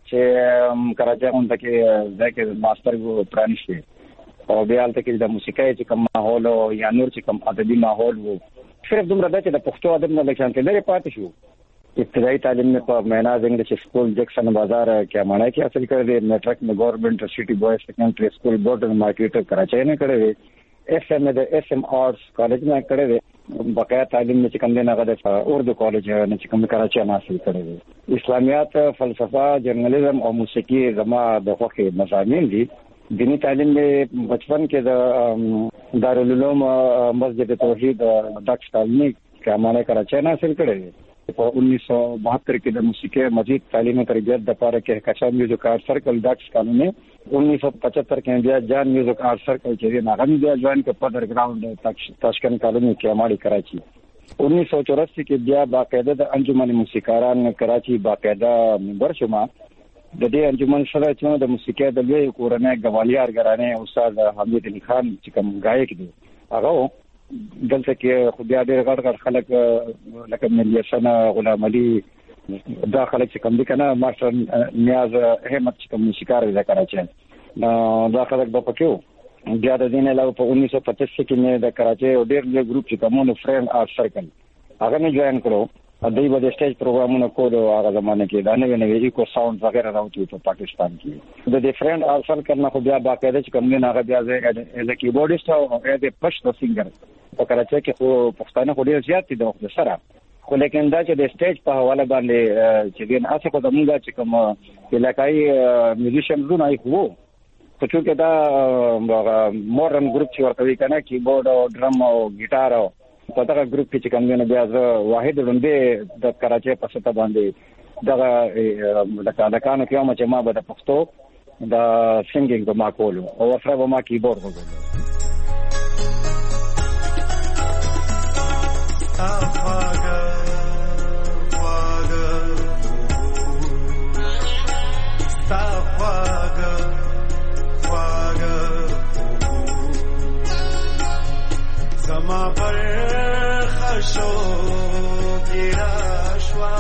چې کراچۍ اون تکي ځکه ماستر وو پرانیشته او بیا تل کې د موسیقۍ چې کوم ماحول او یا نور چې کوم ادبي ماحول وو صرف دومره د چې د پښتو ادب نه لکه څنګه لري پاتې شو. ابتدایي تعلیم په میناز انګلیش سکول جکسن بازار کې مانای کې حاصل کړی دی. میټرک میں گورنمنٹ سٹی بوائز سیکنڈری سکول بورډ مارکیټ کراچۍ نه کړی دی. ایس ایم د ایس ایم آرټس کالج نه کړی دی. بقایا تعلیم چې کوم دی نه غوډه اردو کالج نه چې کوم کراچۍ نه حاصل کړی دی. اسلامیات فلسفه جرنالیزم او موسیقي زما د خوښه مضامین دي. دینی تعلیم میں بچپن کے دارالعلوم مسجد توحید ڈاکٹر تعلیمی کا مانے کراچۍ نے حاصل کرے. انیس سو بہتر کے موسیقی مزید تعلیم تربیت دپارہ کے کچا میوزک آرٹ سرکل ڈاکٹر قانون میں انیس سو پچہتر کے انڈیا جان میوزک آرٹ سرکل چیزیں ناغم دیا جوائن کے پدر گراؤنڈ تاشکند کالونی کے ہماری کراچی. انیس سو چوراسی کے دیا باقاعدہ انجمن موسیقاران کراچی باقاعدہ ممبر شما د دې انجمن سره چې د موسیقي د لوی کورنۍ غوالیار ګرانې استاد حمید علي خان چې کوم غایک دی هغه دلته کې خو بیا ډېر غړ غړ خلک لکه ملي سنا غلام علي دا خلک چې کوم دي کنه ماستر نیاز احمد چې کوم موسیقار دی کراچۍ دا خلک په پکې بیا د دین علاوه په انیس سو پچاس کې نه د کراچۍ ډېر لوی ګروپ چې کومو فرند آرټ سرکل هغه نه جوائن کړو. دوی به د سټیج پروګرامونه کول او هغه زمانه کې دا نوې نوې ایکو ساوند وغیرہ راوتی په پاکستان کې د ډیفرنٹ آرسل کرنا خو بیا باقاعده چې کوم نه هغه بیا از ا کیبورډیست او از ا پښتو سنگر په کراچۍ کې خو پښتانه خو ډیر زیات دي د سره خو لیکن دا چې د سټیج په حواله باندې چې دین اسه کو زمونږ چې کوم علاقائی میوزیشن نه وو خو چې دا مورن ګروپ چې ورته وی کنه کیبورډ او ډرم او ګیټار او په دغه ګروپ کې چې کوم نه بیا زه واحد لوندې د کراچۍ په سطح باندې دغه لکه لکانو کې ما چې ما به د پښتو د سنگینګ په ما کولو او سره به ما کیبورډ وګورم. زما پر خشو ګرا شوا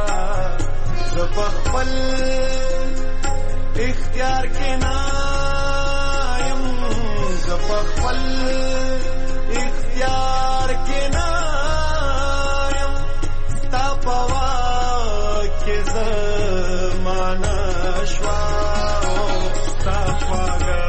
زپخپل اختیار کې نایم زپخپل اختیار کې نایم ستا پوا کې زمانه شوا ستا پاګه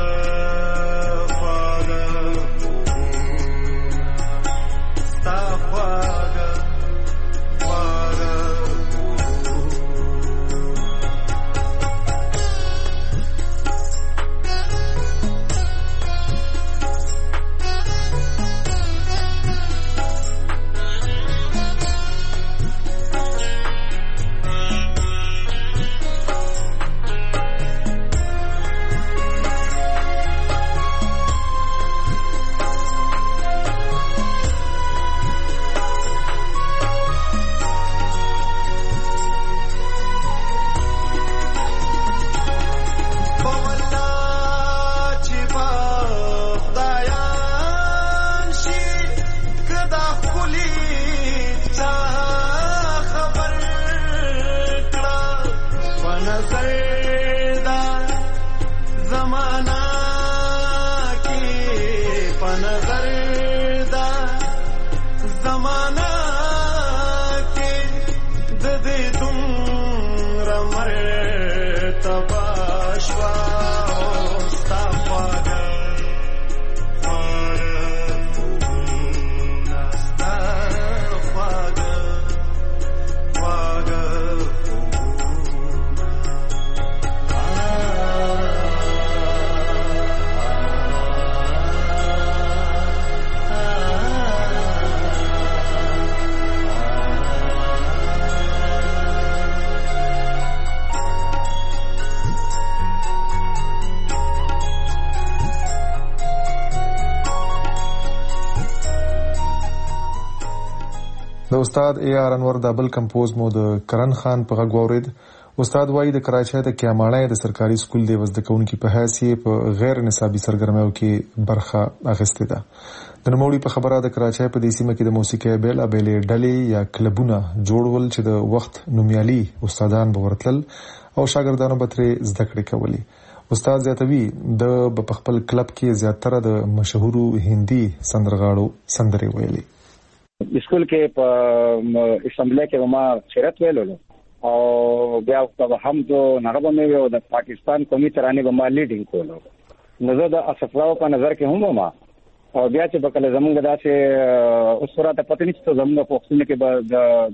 د استاد اے آر انور د بل کمپوز مو د کرن خان په غږ واورید. استاد وایي د کراچۍ د کیاماړی د سرکاري سکول د وزده کوونکي په حیث یې په غیر نصابي سرګرمیو کې برخه اخیستې ده. د نوموړي په خبره د کراچۍ په دې سیمه کې د موسیقۍ بېلابېلې ډلې یا کلبونه جوړول چې د وخت نومیالي استادان به ورتلل او شاګردانو به ترې زده کړې کولې. استاد زیاتوي د په خپل کلب کې زیاتره د مشهورو هندي سندرغاړو سندرې ویلي. اسکول کې په اسمبلی کې ما شرکت ویلو او بیا په هم ته نغبه مې ویو د پاکستان قومي ترانې به ما لیډینګ کولو. نو زه د اسفراو په نظر کې هم ما او بیا چې بکله زمونږ داسې اوس راته پته نشته زمونږ په وختونو کې به د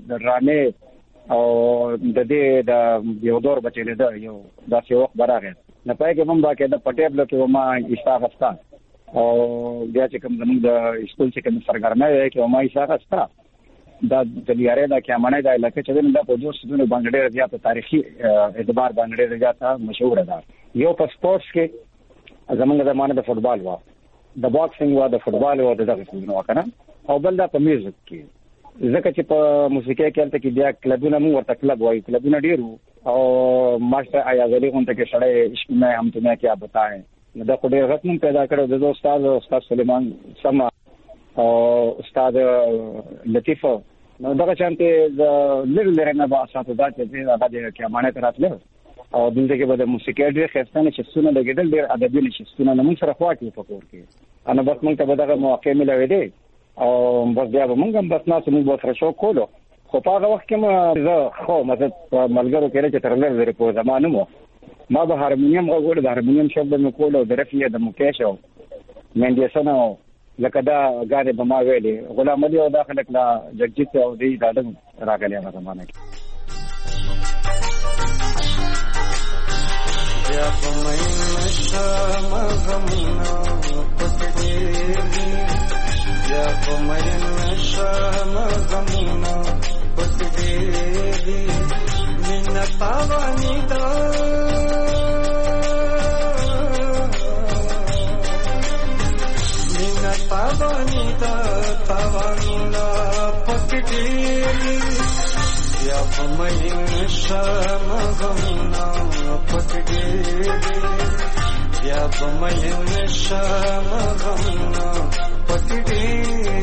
ډرامې او د دې د یو دور بچی ده یو داسې وخت براغه نه پای کې هم باقاعده په ټیبل کې ما اشتاق استا او بیا چې کوم زمونږ د اسکول چې کوم سرګرمه وي کې ما اشتاق استا دا د لیاره دا کیامانه د علاقې چې د په دوه سدونه باندې ډېر زیات تاریخي اعتبار باندې ډېر زیات مشهور ده. یو په سپورتس کې زمونږ زمانه د فوتبال و د باکسینګ و د فوتبال و د دغه څه نو کنه او بل دا په میوزیک کې ځکه چې په موسیقۍ کې تل کې بیا کلبونه مو ورته کلب وایي کلبونه ډېر او ماستر ایاز علی اون ته کې سړی عشق میں ہم تمہیں کیا بتائیں دا کو ډېر غټ نوم پیدا کړو د استاد استاد سلیمان سما او استاد لطیف نو دغه چانته د لږ لري نه با اساتذه چې هغه د کیامانه تراتله او دلته کې به د موسیقۍ ډېر خستانه چې سونه لګیدل ډېر ادبي نشستونه نه مونږ سره خوا کې په کور کې انا بس مونږ ته به دغه موقع ملوي دي او بس بیا به مونږ هم بس ناس مونږ به سره شو کولو خو په هغه وخت کې ما زه خو مثلا ملګرو کې چې تر لږ لري په زمانه مو ما به هارمونیم غوړ د هارمونیم شوب د کولو د رفیع د مکیشو مندیسنو لکه دا غاړي به ما ویلي غلام علي او داخله کلا جگجیت او دی دادم راغلی هغه زمانه کې یا کومین شام غمنا پټېږي یا کومین شام غمنا پټېږي من تاوانی دا پاوانی دا پاوانولا پکڑیلی یا پمین شام غمنا پکڑیلی یا پمین شام غمنا پکڑیلی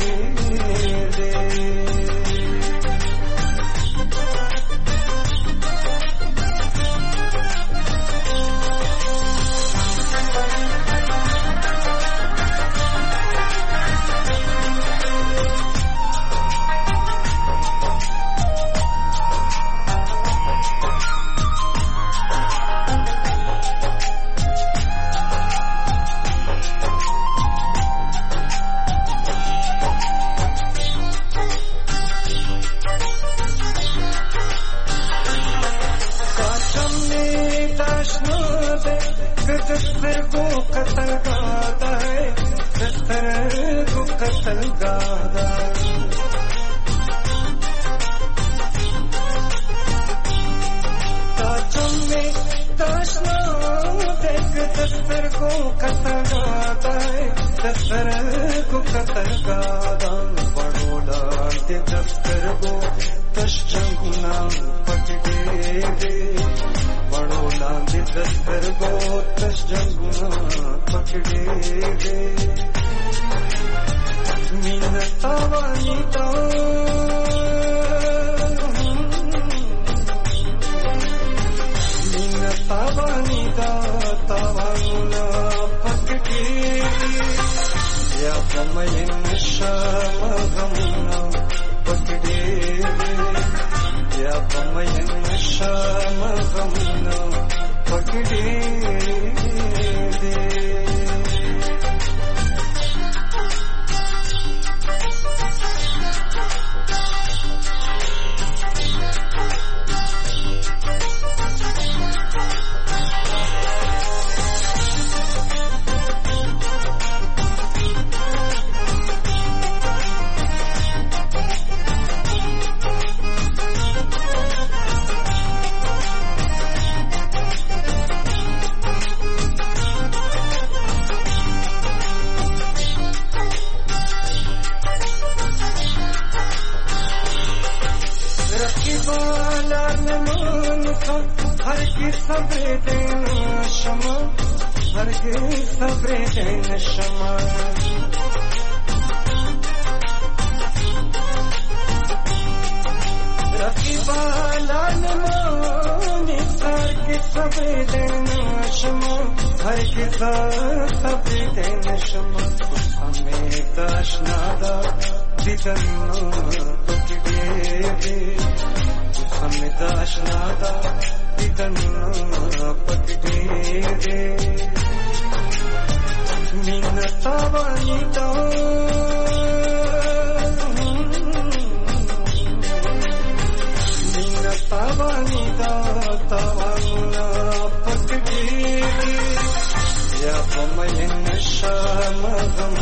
هرگز صبر دل شما هرگز صبر دل شما رقیبان نمانی هرگز صبر دل شما هرگز صبر دل شما हमें तशनादा दितनो पकड़े हमें तशनादा दितनो पकड़े मिन्नता वानिता मिन्नता वानिता तवाना पकड़े या पमयन शमा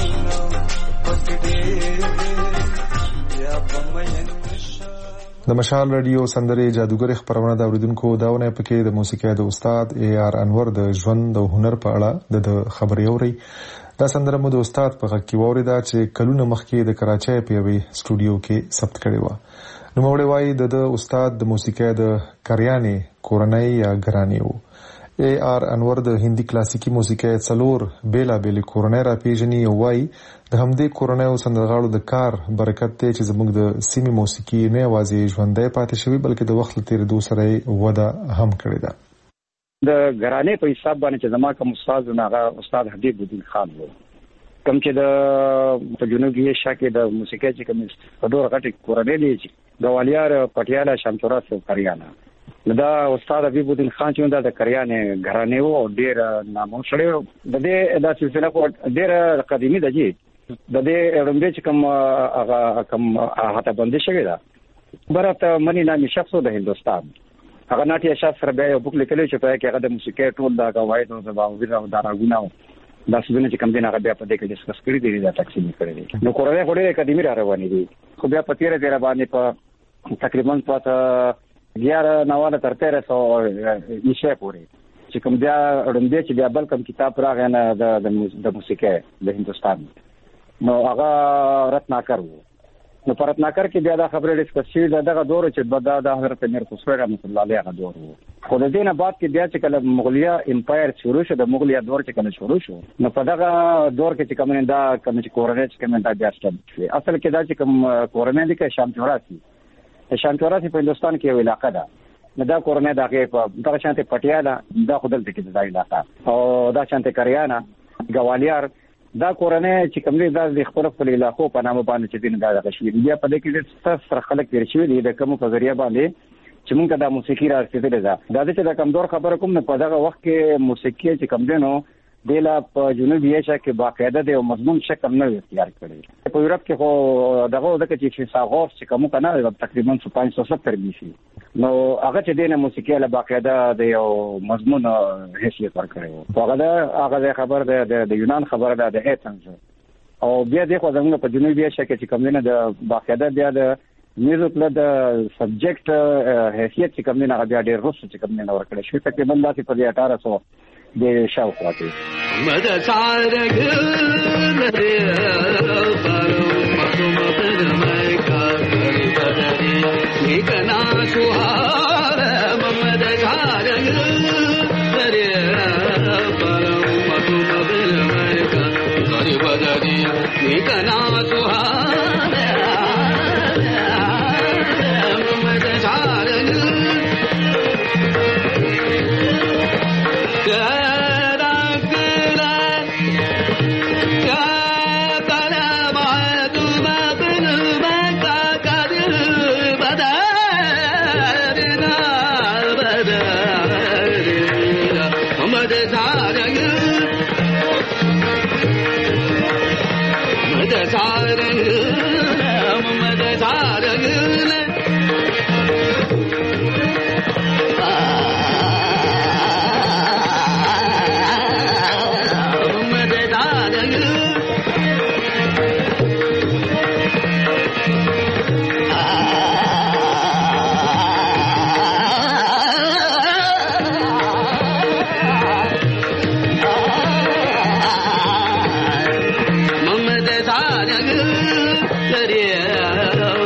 د مشال رادیو سندرې جادوګر خبرونه د اوریدونکو داونه پکې د موسیقۍ د استاد اے آر انور د ژوند او هنر په اړه د خبرې اوري. دا سندره مو د استاد په غږ کې وریده چې کلونه مخکې د کراچۍ په یوې سټوډیو کې ثبت کړې و. نو موږ وایي د استاد د موسیقۍ د کریانې کورنۍ یا ګرانی وو. اے آر انور د هندي کلاسیکي موسیقۍ څلور بیلا بیل کورنۍ را پیژني او وایي د همدې کورنۍ او سندرغاړو د کار برکت دی چې زموږ د سیمې موسیقي نه یوازې ژوندۍ پاتې شوی بلکې د وخت له تېرېدو سره وده هم کړې ده. د ګرانې په حساب باندې چې زما کوم استاد هغه استاد حبیب الدین خان و کوم چې د جنوبي ایشیا کې د موسیقۍ چې کوم په ډور غټي کورنۍ دی چې ګوالیار پټیالا شامچوراس او کریانا دا استاد حبیب الدین خان چې د کریانې ګرانې و او ډېر نامو شړې د دې د سلسله په ډېر قدیمي د جی د دې رمبې چې کوم هغه کوم هاته باندې شوی دا برته منی نامي شخص د هندستان هغه ناټي شخص سره به یو بوک لیکلی چې په کې هغه د موسیقۍ ټول دا غوایي او د باور او دا راغونه دا څه چې کوم دین هغه بیا په دې کې ډیسکس کړی دی دا تقسیم کړی دی. نو کورنۍ وړې قدیمي را روانې دي خو بیا په تیر تیر باندې په تقریبا په بیا نواله تر تیرې سو نشه پورې چې کوم بیا رمبې چې بیا بل کوم کتاب راغی نه د د موسیقۍ د هندستان نو هغه رتناکر وو. نو په رتناکر کې بیا دا خبره ډیسکس شوې ده دغه دور چې بدا د حضرت امیر خسرو رحمت الله علیه هغه دور وو. خو د دې نه بعد کې بیا چې کله مغولیا امپایر شروع شو د مغولیا دور چې کله شروع شو نو په دغه دور کې چې کوم دا کوم چې کورنۍ چې کوم دا بیا ستل شي اصل کې دا چې کوم کورنۍ د شامچوراسی شامچوراسی په هندستان کې یو علاقه ده نو دا کورنۍ دغه په دغه شانته پټیالا دا خودل کې د علاقه او دا شانته کریانا ګوالیار دا کورنۍ چې کوم دي دا د خپل خپل علاقو په نامه باندې چې دین دا غشي بیا په دې کې د ستر خلک تیر شوی دي د کوم په ذریعہ باندې چې موږ دا موسیقي راځي ده دا چې دا کم دور خبره کوم نه په دغه وخت کې موسیقي چې کوم دینو دلا په جنوبي ایشیا کې باقاعده د مضمون شکل نه اختیار کړی. په یورپ کې خو دغه دغه چې فیثاغورس چې کوم کنه تقریبا پانچ سو ستر بیسی نو هغه چې دینه موسیقي له باقاعده د یو مضمون حیثیت ورکړي هغه دا هغه خبر ده د یونان خبره ده د ایتنز او بیا دغه زموږ په جنوبي ایشیا کې چې کوم نه د باقاعده بیا د میوزیک له د سبجیکټ حیثیت چې کوم نه بیا ډېر روس چې کوم نه ورکړي شو تقریبا داسې په اٹھارہ سو د شاوخوا کې مد سارګ لري پرو متم پر مې کا کړي بدري میکنا سوهار مد سارګ لري پرو متم پر مې کا کړي بدري میکنا سوهار مد سارګ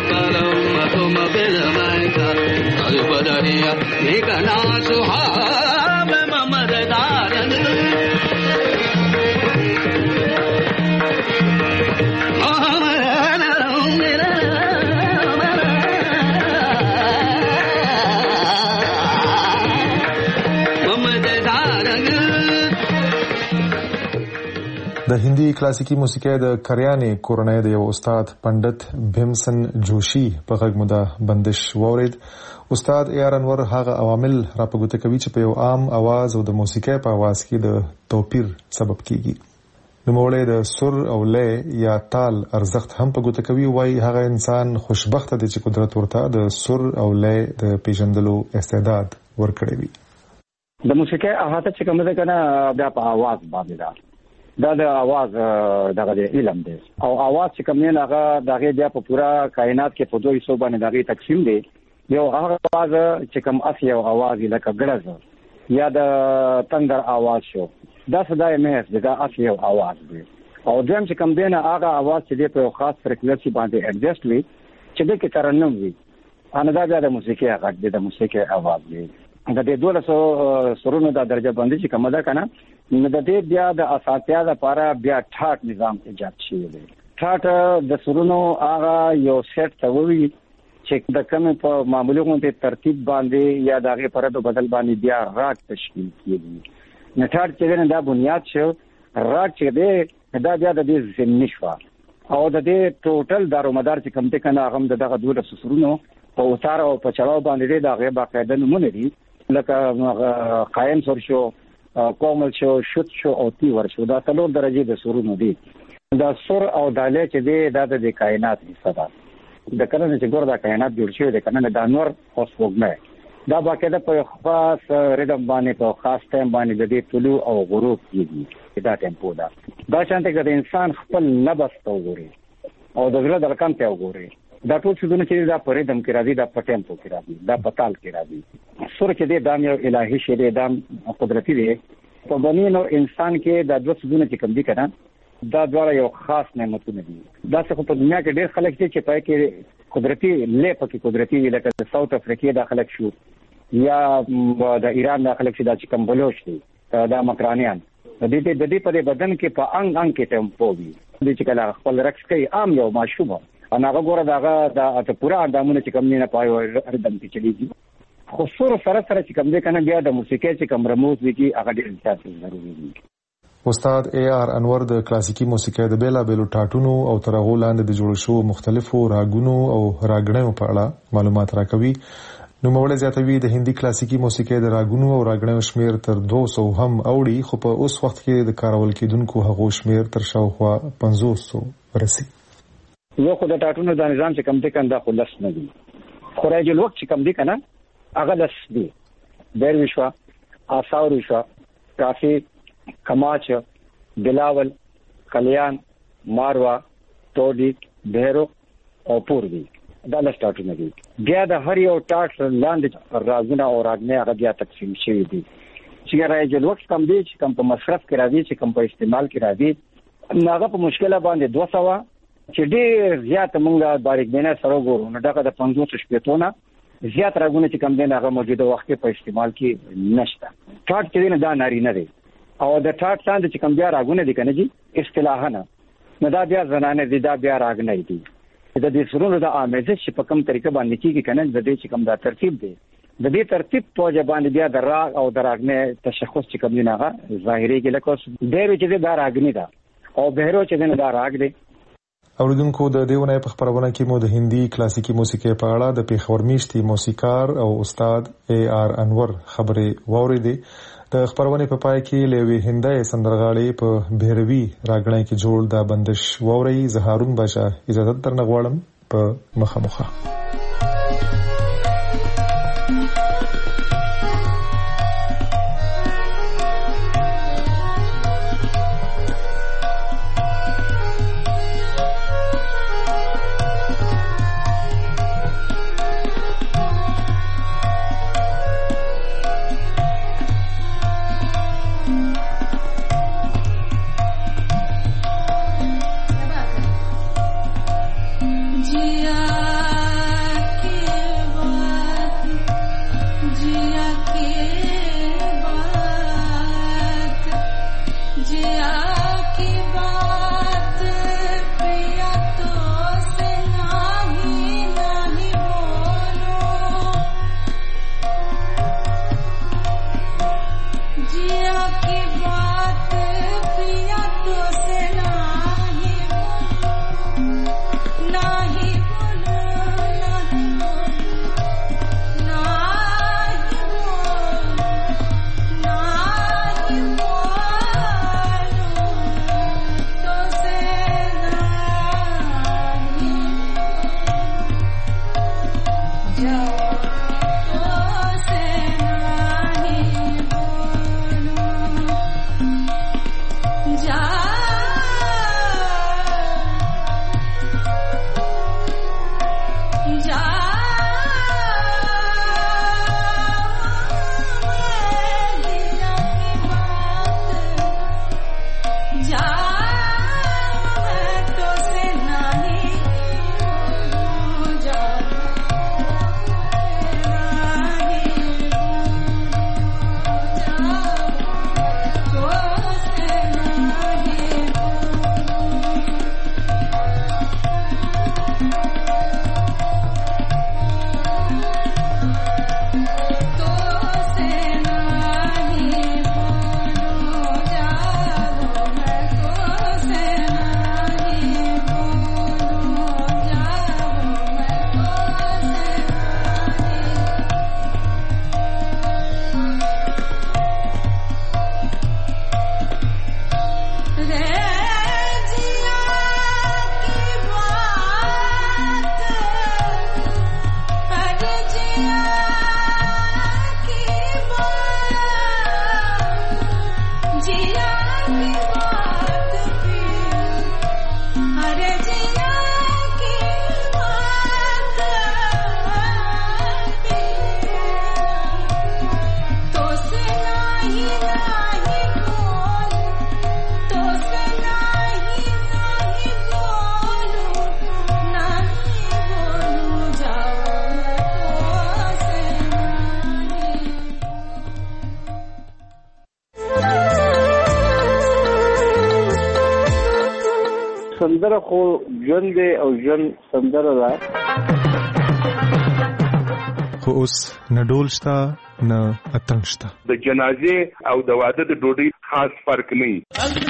Nikana suha د هندي کلاسیکي موسیقۍ د کریانې کورنۍ د یو استاد پندت بھیمسن جوشي په غږ مو د بندش واورید. استاد اے آر انور هغه عوامل را په ګوته کوي چې په یو عام आवाज او د موسیقۍ په आवाज کې د توپیر سبب کیږي. نوموړی د سر او لې یا تال ارزښت هم په ګوته کوي. وایي هغه انسان خوشبخته دی چې قدرت ورته د سر او لې د پیژندلو استعداد ورکړی وي. د موسیقۍ احاطه چې کوم ده کنه بیا په आवाज باندې ده. دا د आवाज دغه علم دی او आवाज چې کوم نه هغه دغه بیا په پورا کائنات کې په دوه حصو باندې دغه تقسیم دی. یو هغه आवाज چې کوم اصلي او आवाज لکه ګړز یا د تندر आवाज شو دا صداي مې دا اصلي او आवाज دی. او دیم چې کوم دی نه هغه आवाज چې په خاص فریکوئنسي باندې اډجسټ وي چې د کې ترنم وي ان دا د موسیقي هغه د موسیقي आवाज دی. د دې دوه سو سرونو د درجه باندې چې کومه ده کنه نو د دې بیا د اساسیا لپاره بیا ټاټ نظام ایجاد شوی دی. ټاټ د سرونو هغه یو سیټ ته وی چې د کوم په معمولی غونډه ترتیب باندې یا دغه پرده بدل باندې بیا راګ تشکیل کیږي. نه ټاټ چې دا بنیاد شو راګ چې دی دا بیا د دې زمینی شو او د دې ټوټل دارومدار چې کوم ته کنه هغه دغه دوه سرونو په وتار او په چلاو باندې دغه باقاعده نمونه دي لکه قائم سر شو کومل شو شوت شو او تی ور شو دا څلور درجه د سرونو دي. دا سر او داله چې دی د کائنات حصہ ده. د کنه چې ګور دا کائنات جوړ شوی دی کنه د انور او سپوږمۍ دا باقاعده په خاص ریدم باندې په خاص ټایم باندې د دې طلوع او غروب کیږي. دا ټیمپو ده. دا شانته د انسان خپل نبض ته وګوري او د زړه دړکن ته وګوري. دا ټول څه دونه چې دا په ریدم کې راځي دا په ټیمپو کې راځي دا په تال کې راځي. سر چې دی دا یو الهي شی دی دا قدرتي دی. په بنینو انسان کې دا دوه څه دونه چې کوم دي کنه دا دواړه یو خاص نعمتونه دي. دا څه په دنیا کې ډېر خلک دي چې پای کې قدرتي لې پکې قدرتي وی لکه د ساوث افریقا د خلک شو یا د ایران د خلک چې د چکم بلوچ دي دا مکرانیان د دې د دې په بدن کې په انګ انګ کې ټمپو وي د چې کله خپل رقص کوي عام یو ماشومه انا هغه دغه د پورا اندامونه چې کوم نه پای ردم کې چلیږي. خو سره سره سره چې کوم دې کنه بیا د موسیقۍ چې کوم رموز دي چې هغه ډېر ضروري ضروري دي. استاد اے آر انور د کلاسیکی موسیقۍ د بیلا بیلو ټاټونو او ترغو لاندې د جوړ شو مختلفو راګونو او راګړنو په اړه معلومات راکوي. نو موږ زیاتوي د هندي کلاسیکی موسیقۍ د راګونو او راګړنو شمیر تر دوه سوه هم اوړي خو په اوس وخت کې د کارول کېدونکو هغو شمیر تر شاوخوا پنځوس سوه رسي. یو خو د ټاټونو د نظام چې کم دي کنده خلاص نه دي. خو راځي وخت چې کم دي کنه هغه لس دي. بیر وشوا آثار وشوا کافی کماچ بلاول کلیان ماروا ټوډي بهرو او پوروي دا لس ټاټونه دي. بیا د هر یو ټاټ لاندې رازونه او راګنه هغه بیا تقسیم شوی دي چې راځي وخت کم دي چې کم په مصرف کې راځي چې کم په استعمال کې راځي هغه په مشکله باندې دوه سوه چې ډېر زیات مونږه باریک بینه سره ګورو نو دغه د پنځوس شپېتونه زیات راګونه چې کم دي هغه موجوده وخت کې په استعمال کې نشته. ټاټ چې نه دا ناری نه دی او د ټاټ څنګه چې کم بیا راګونه دي کنه جی اصطلاحا نه دا بیا زنانه دي دا بیا راګ نه دي. د دې سرونو د امیزش چې په کوم طریقه باندې کیږي کنه د دې چې کوم دا ترتیب دی د دې ترتیب په ځای باندې بیا د راګ او د راګ نه تشخص چې کوم نه هغه ظاهري کې لکه ډېر چې دا راګ نه ده او بهرو چې نه دا راګ دی. اوریدونکو د دیونه په خبرونه کې مو د هندي کلاسیکی موسیقۍ په اړه د پیښور میشتي موسیقار او استاد اے آر انور خبرې واوریدې. د خبرونه په پای کې لوي هندای سندرغاړي په بهروي راګړای کې جوړ دا بندش ووري. زهارون باشا اجازه درنه غواړم په مخامخه. जिया سندره خو ژوند دی او ژوند سندره ده. خو اوس نه ډول شته نه اتڼ شته. د جنازې او د واده د ډوډۍ خاص فرق نه وي.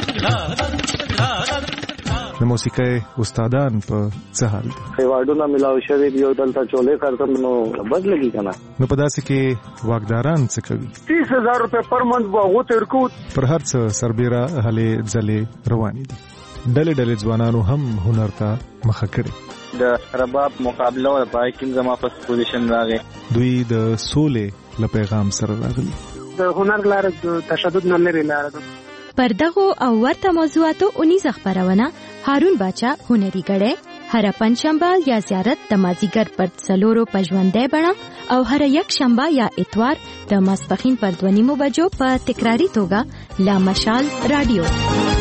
د موسیقۍ استادان په څه حال دي؟ ایوارډونه ملاو شوي دي او دلته چولې کارتم نو بد لګي کنه. نو په داسې کې واکداران څه کوي؟ تیس هزار روپے پر منت به هغو ته ورکو. پر هر څه سربیره هلې ځلې روانې دي. ډلې ډلې ځوانانو هم هنر ته مخه کړې. د رباب مقابله او پای کې زما په پوزیشن راغی. دوی د سولې له پیغام سره راغلي. د هنر لاره د تشدد نه لري لاره ده. پر دغو او ورته موضوعاتو اونیزه خبرونه هارون باچا هنري غړې هر پنځشنبه یا زیارت د مازیګر پر څلورو پژوندې بڼه او هر یک شنبه یا اتوار د ماسپخین پر دوه نیمو بجو په تکراری توګه لا مشال رادیو.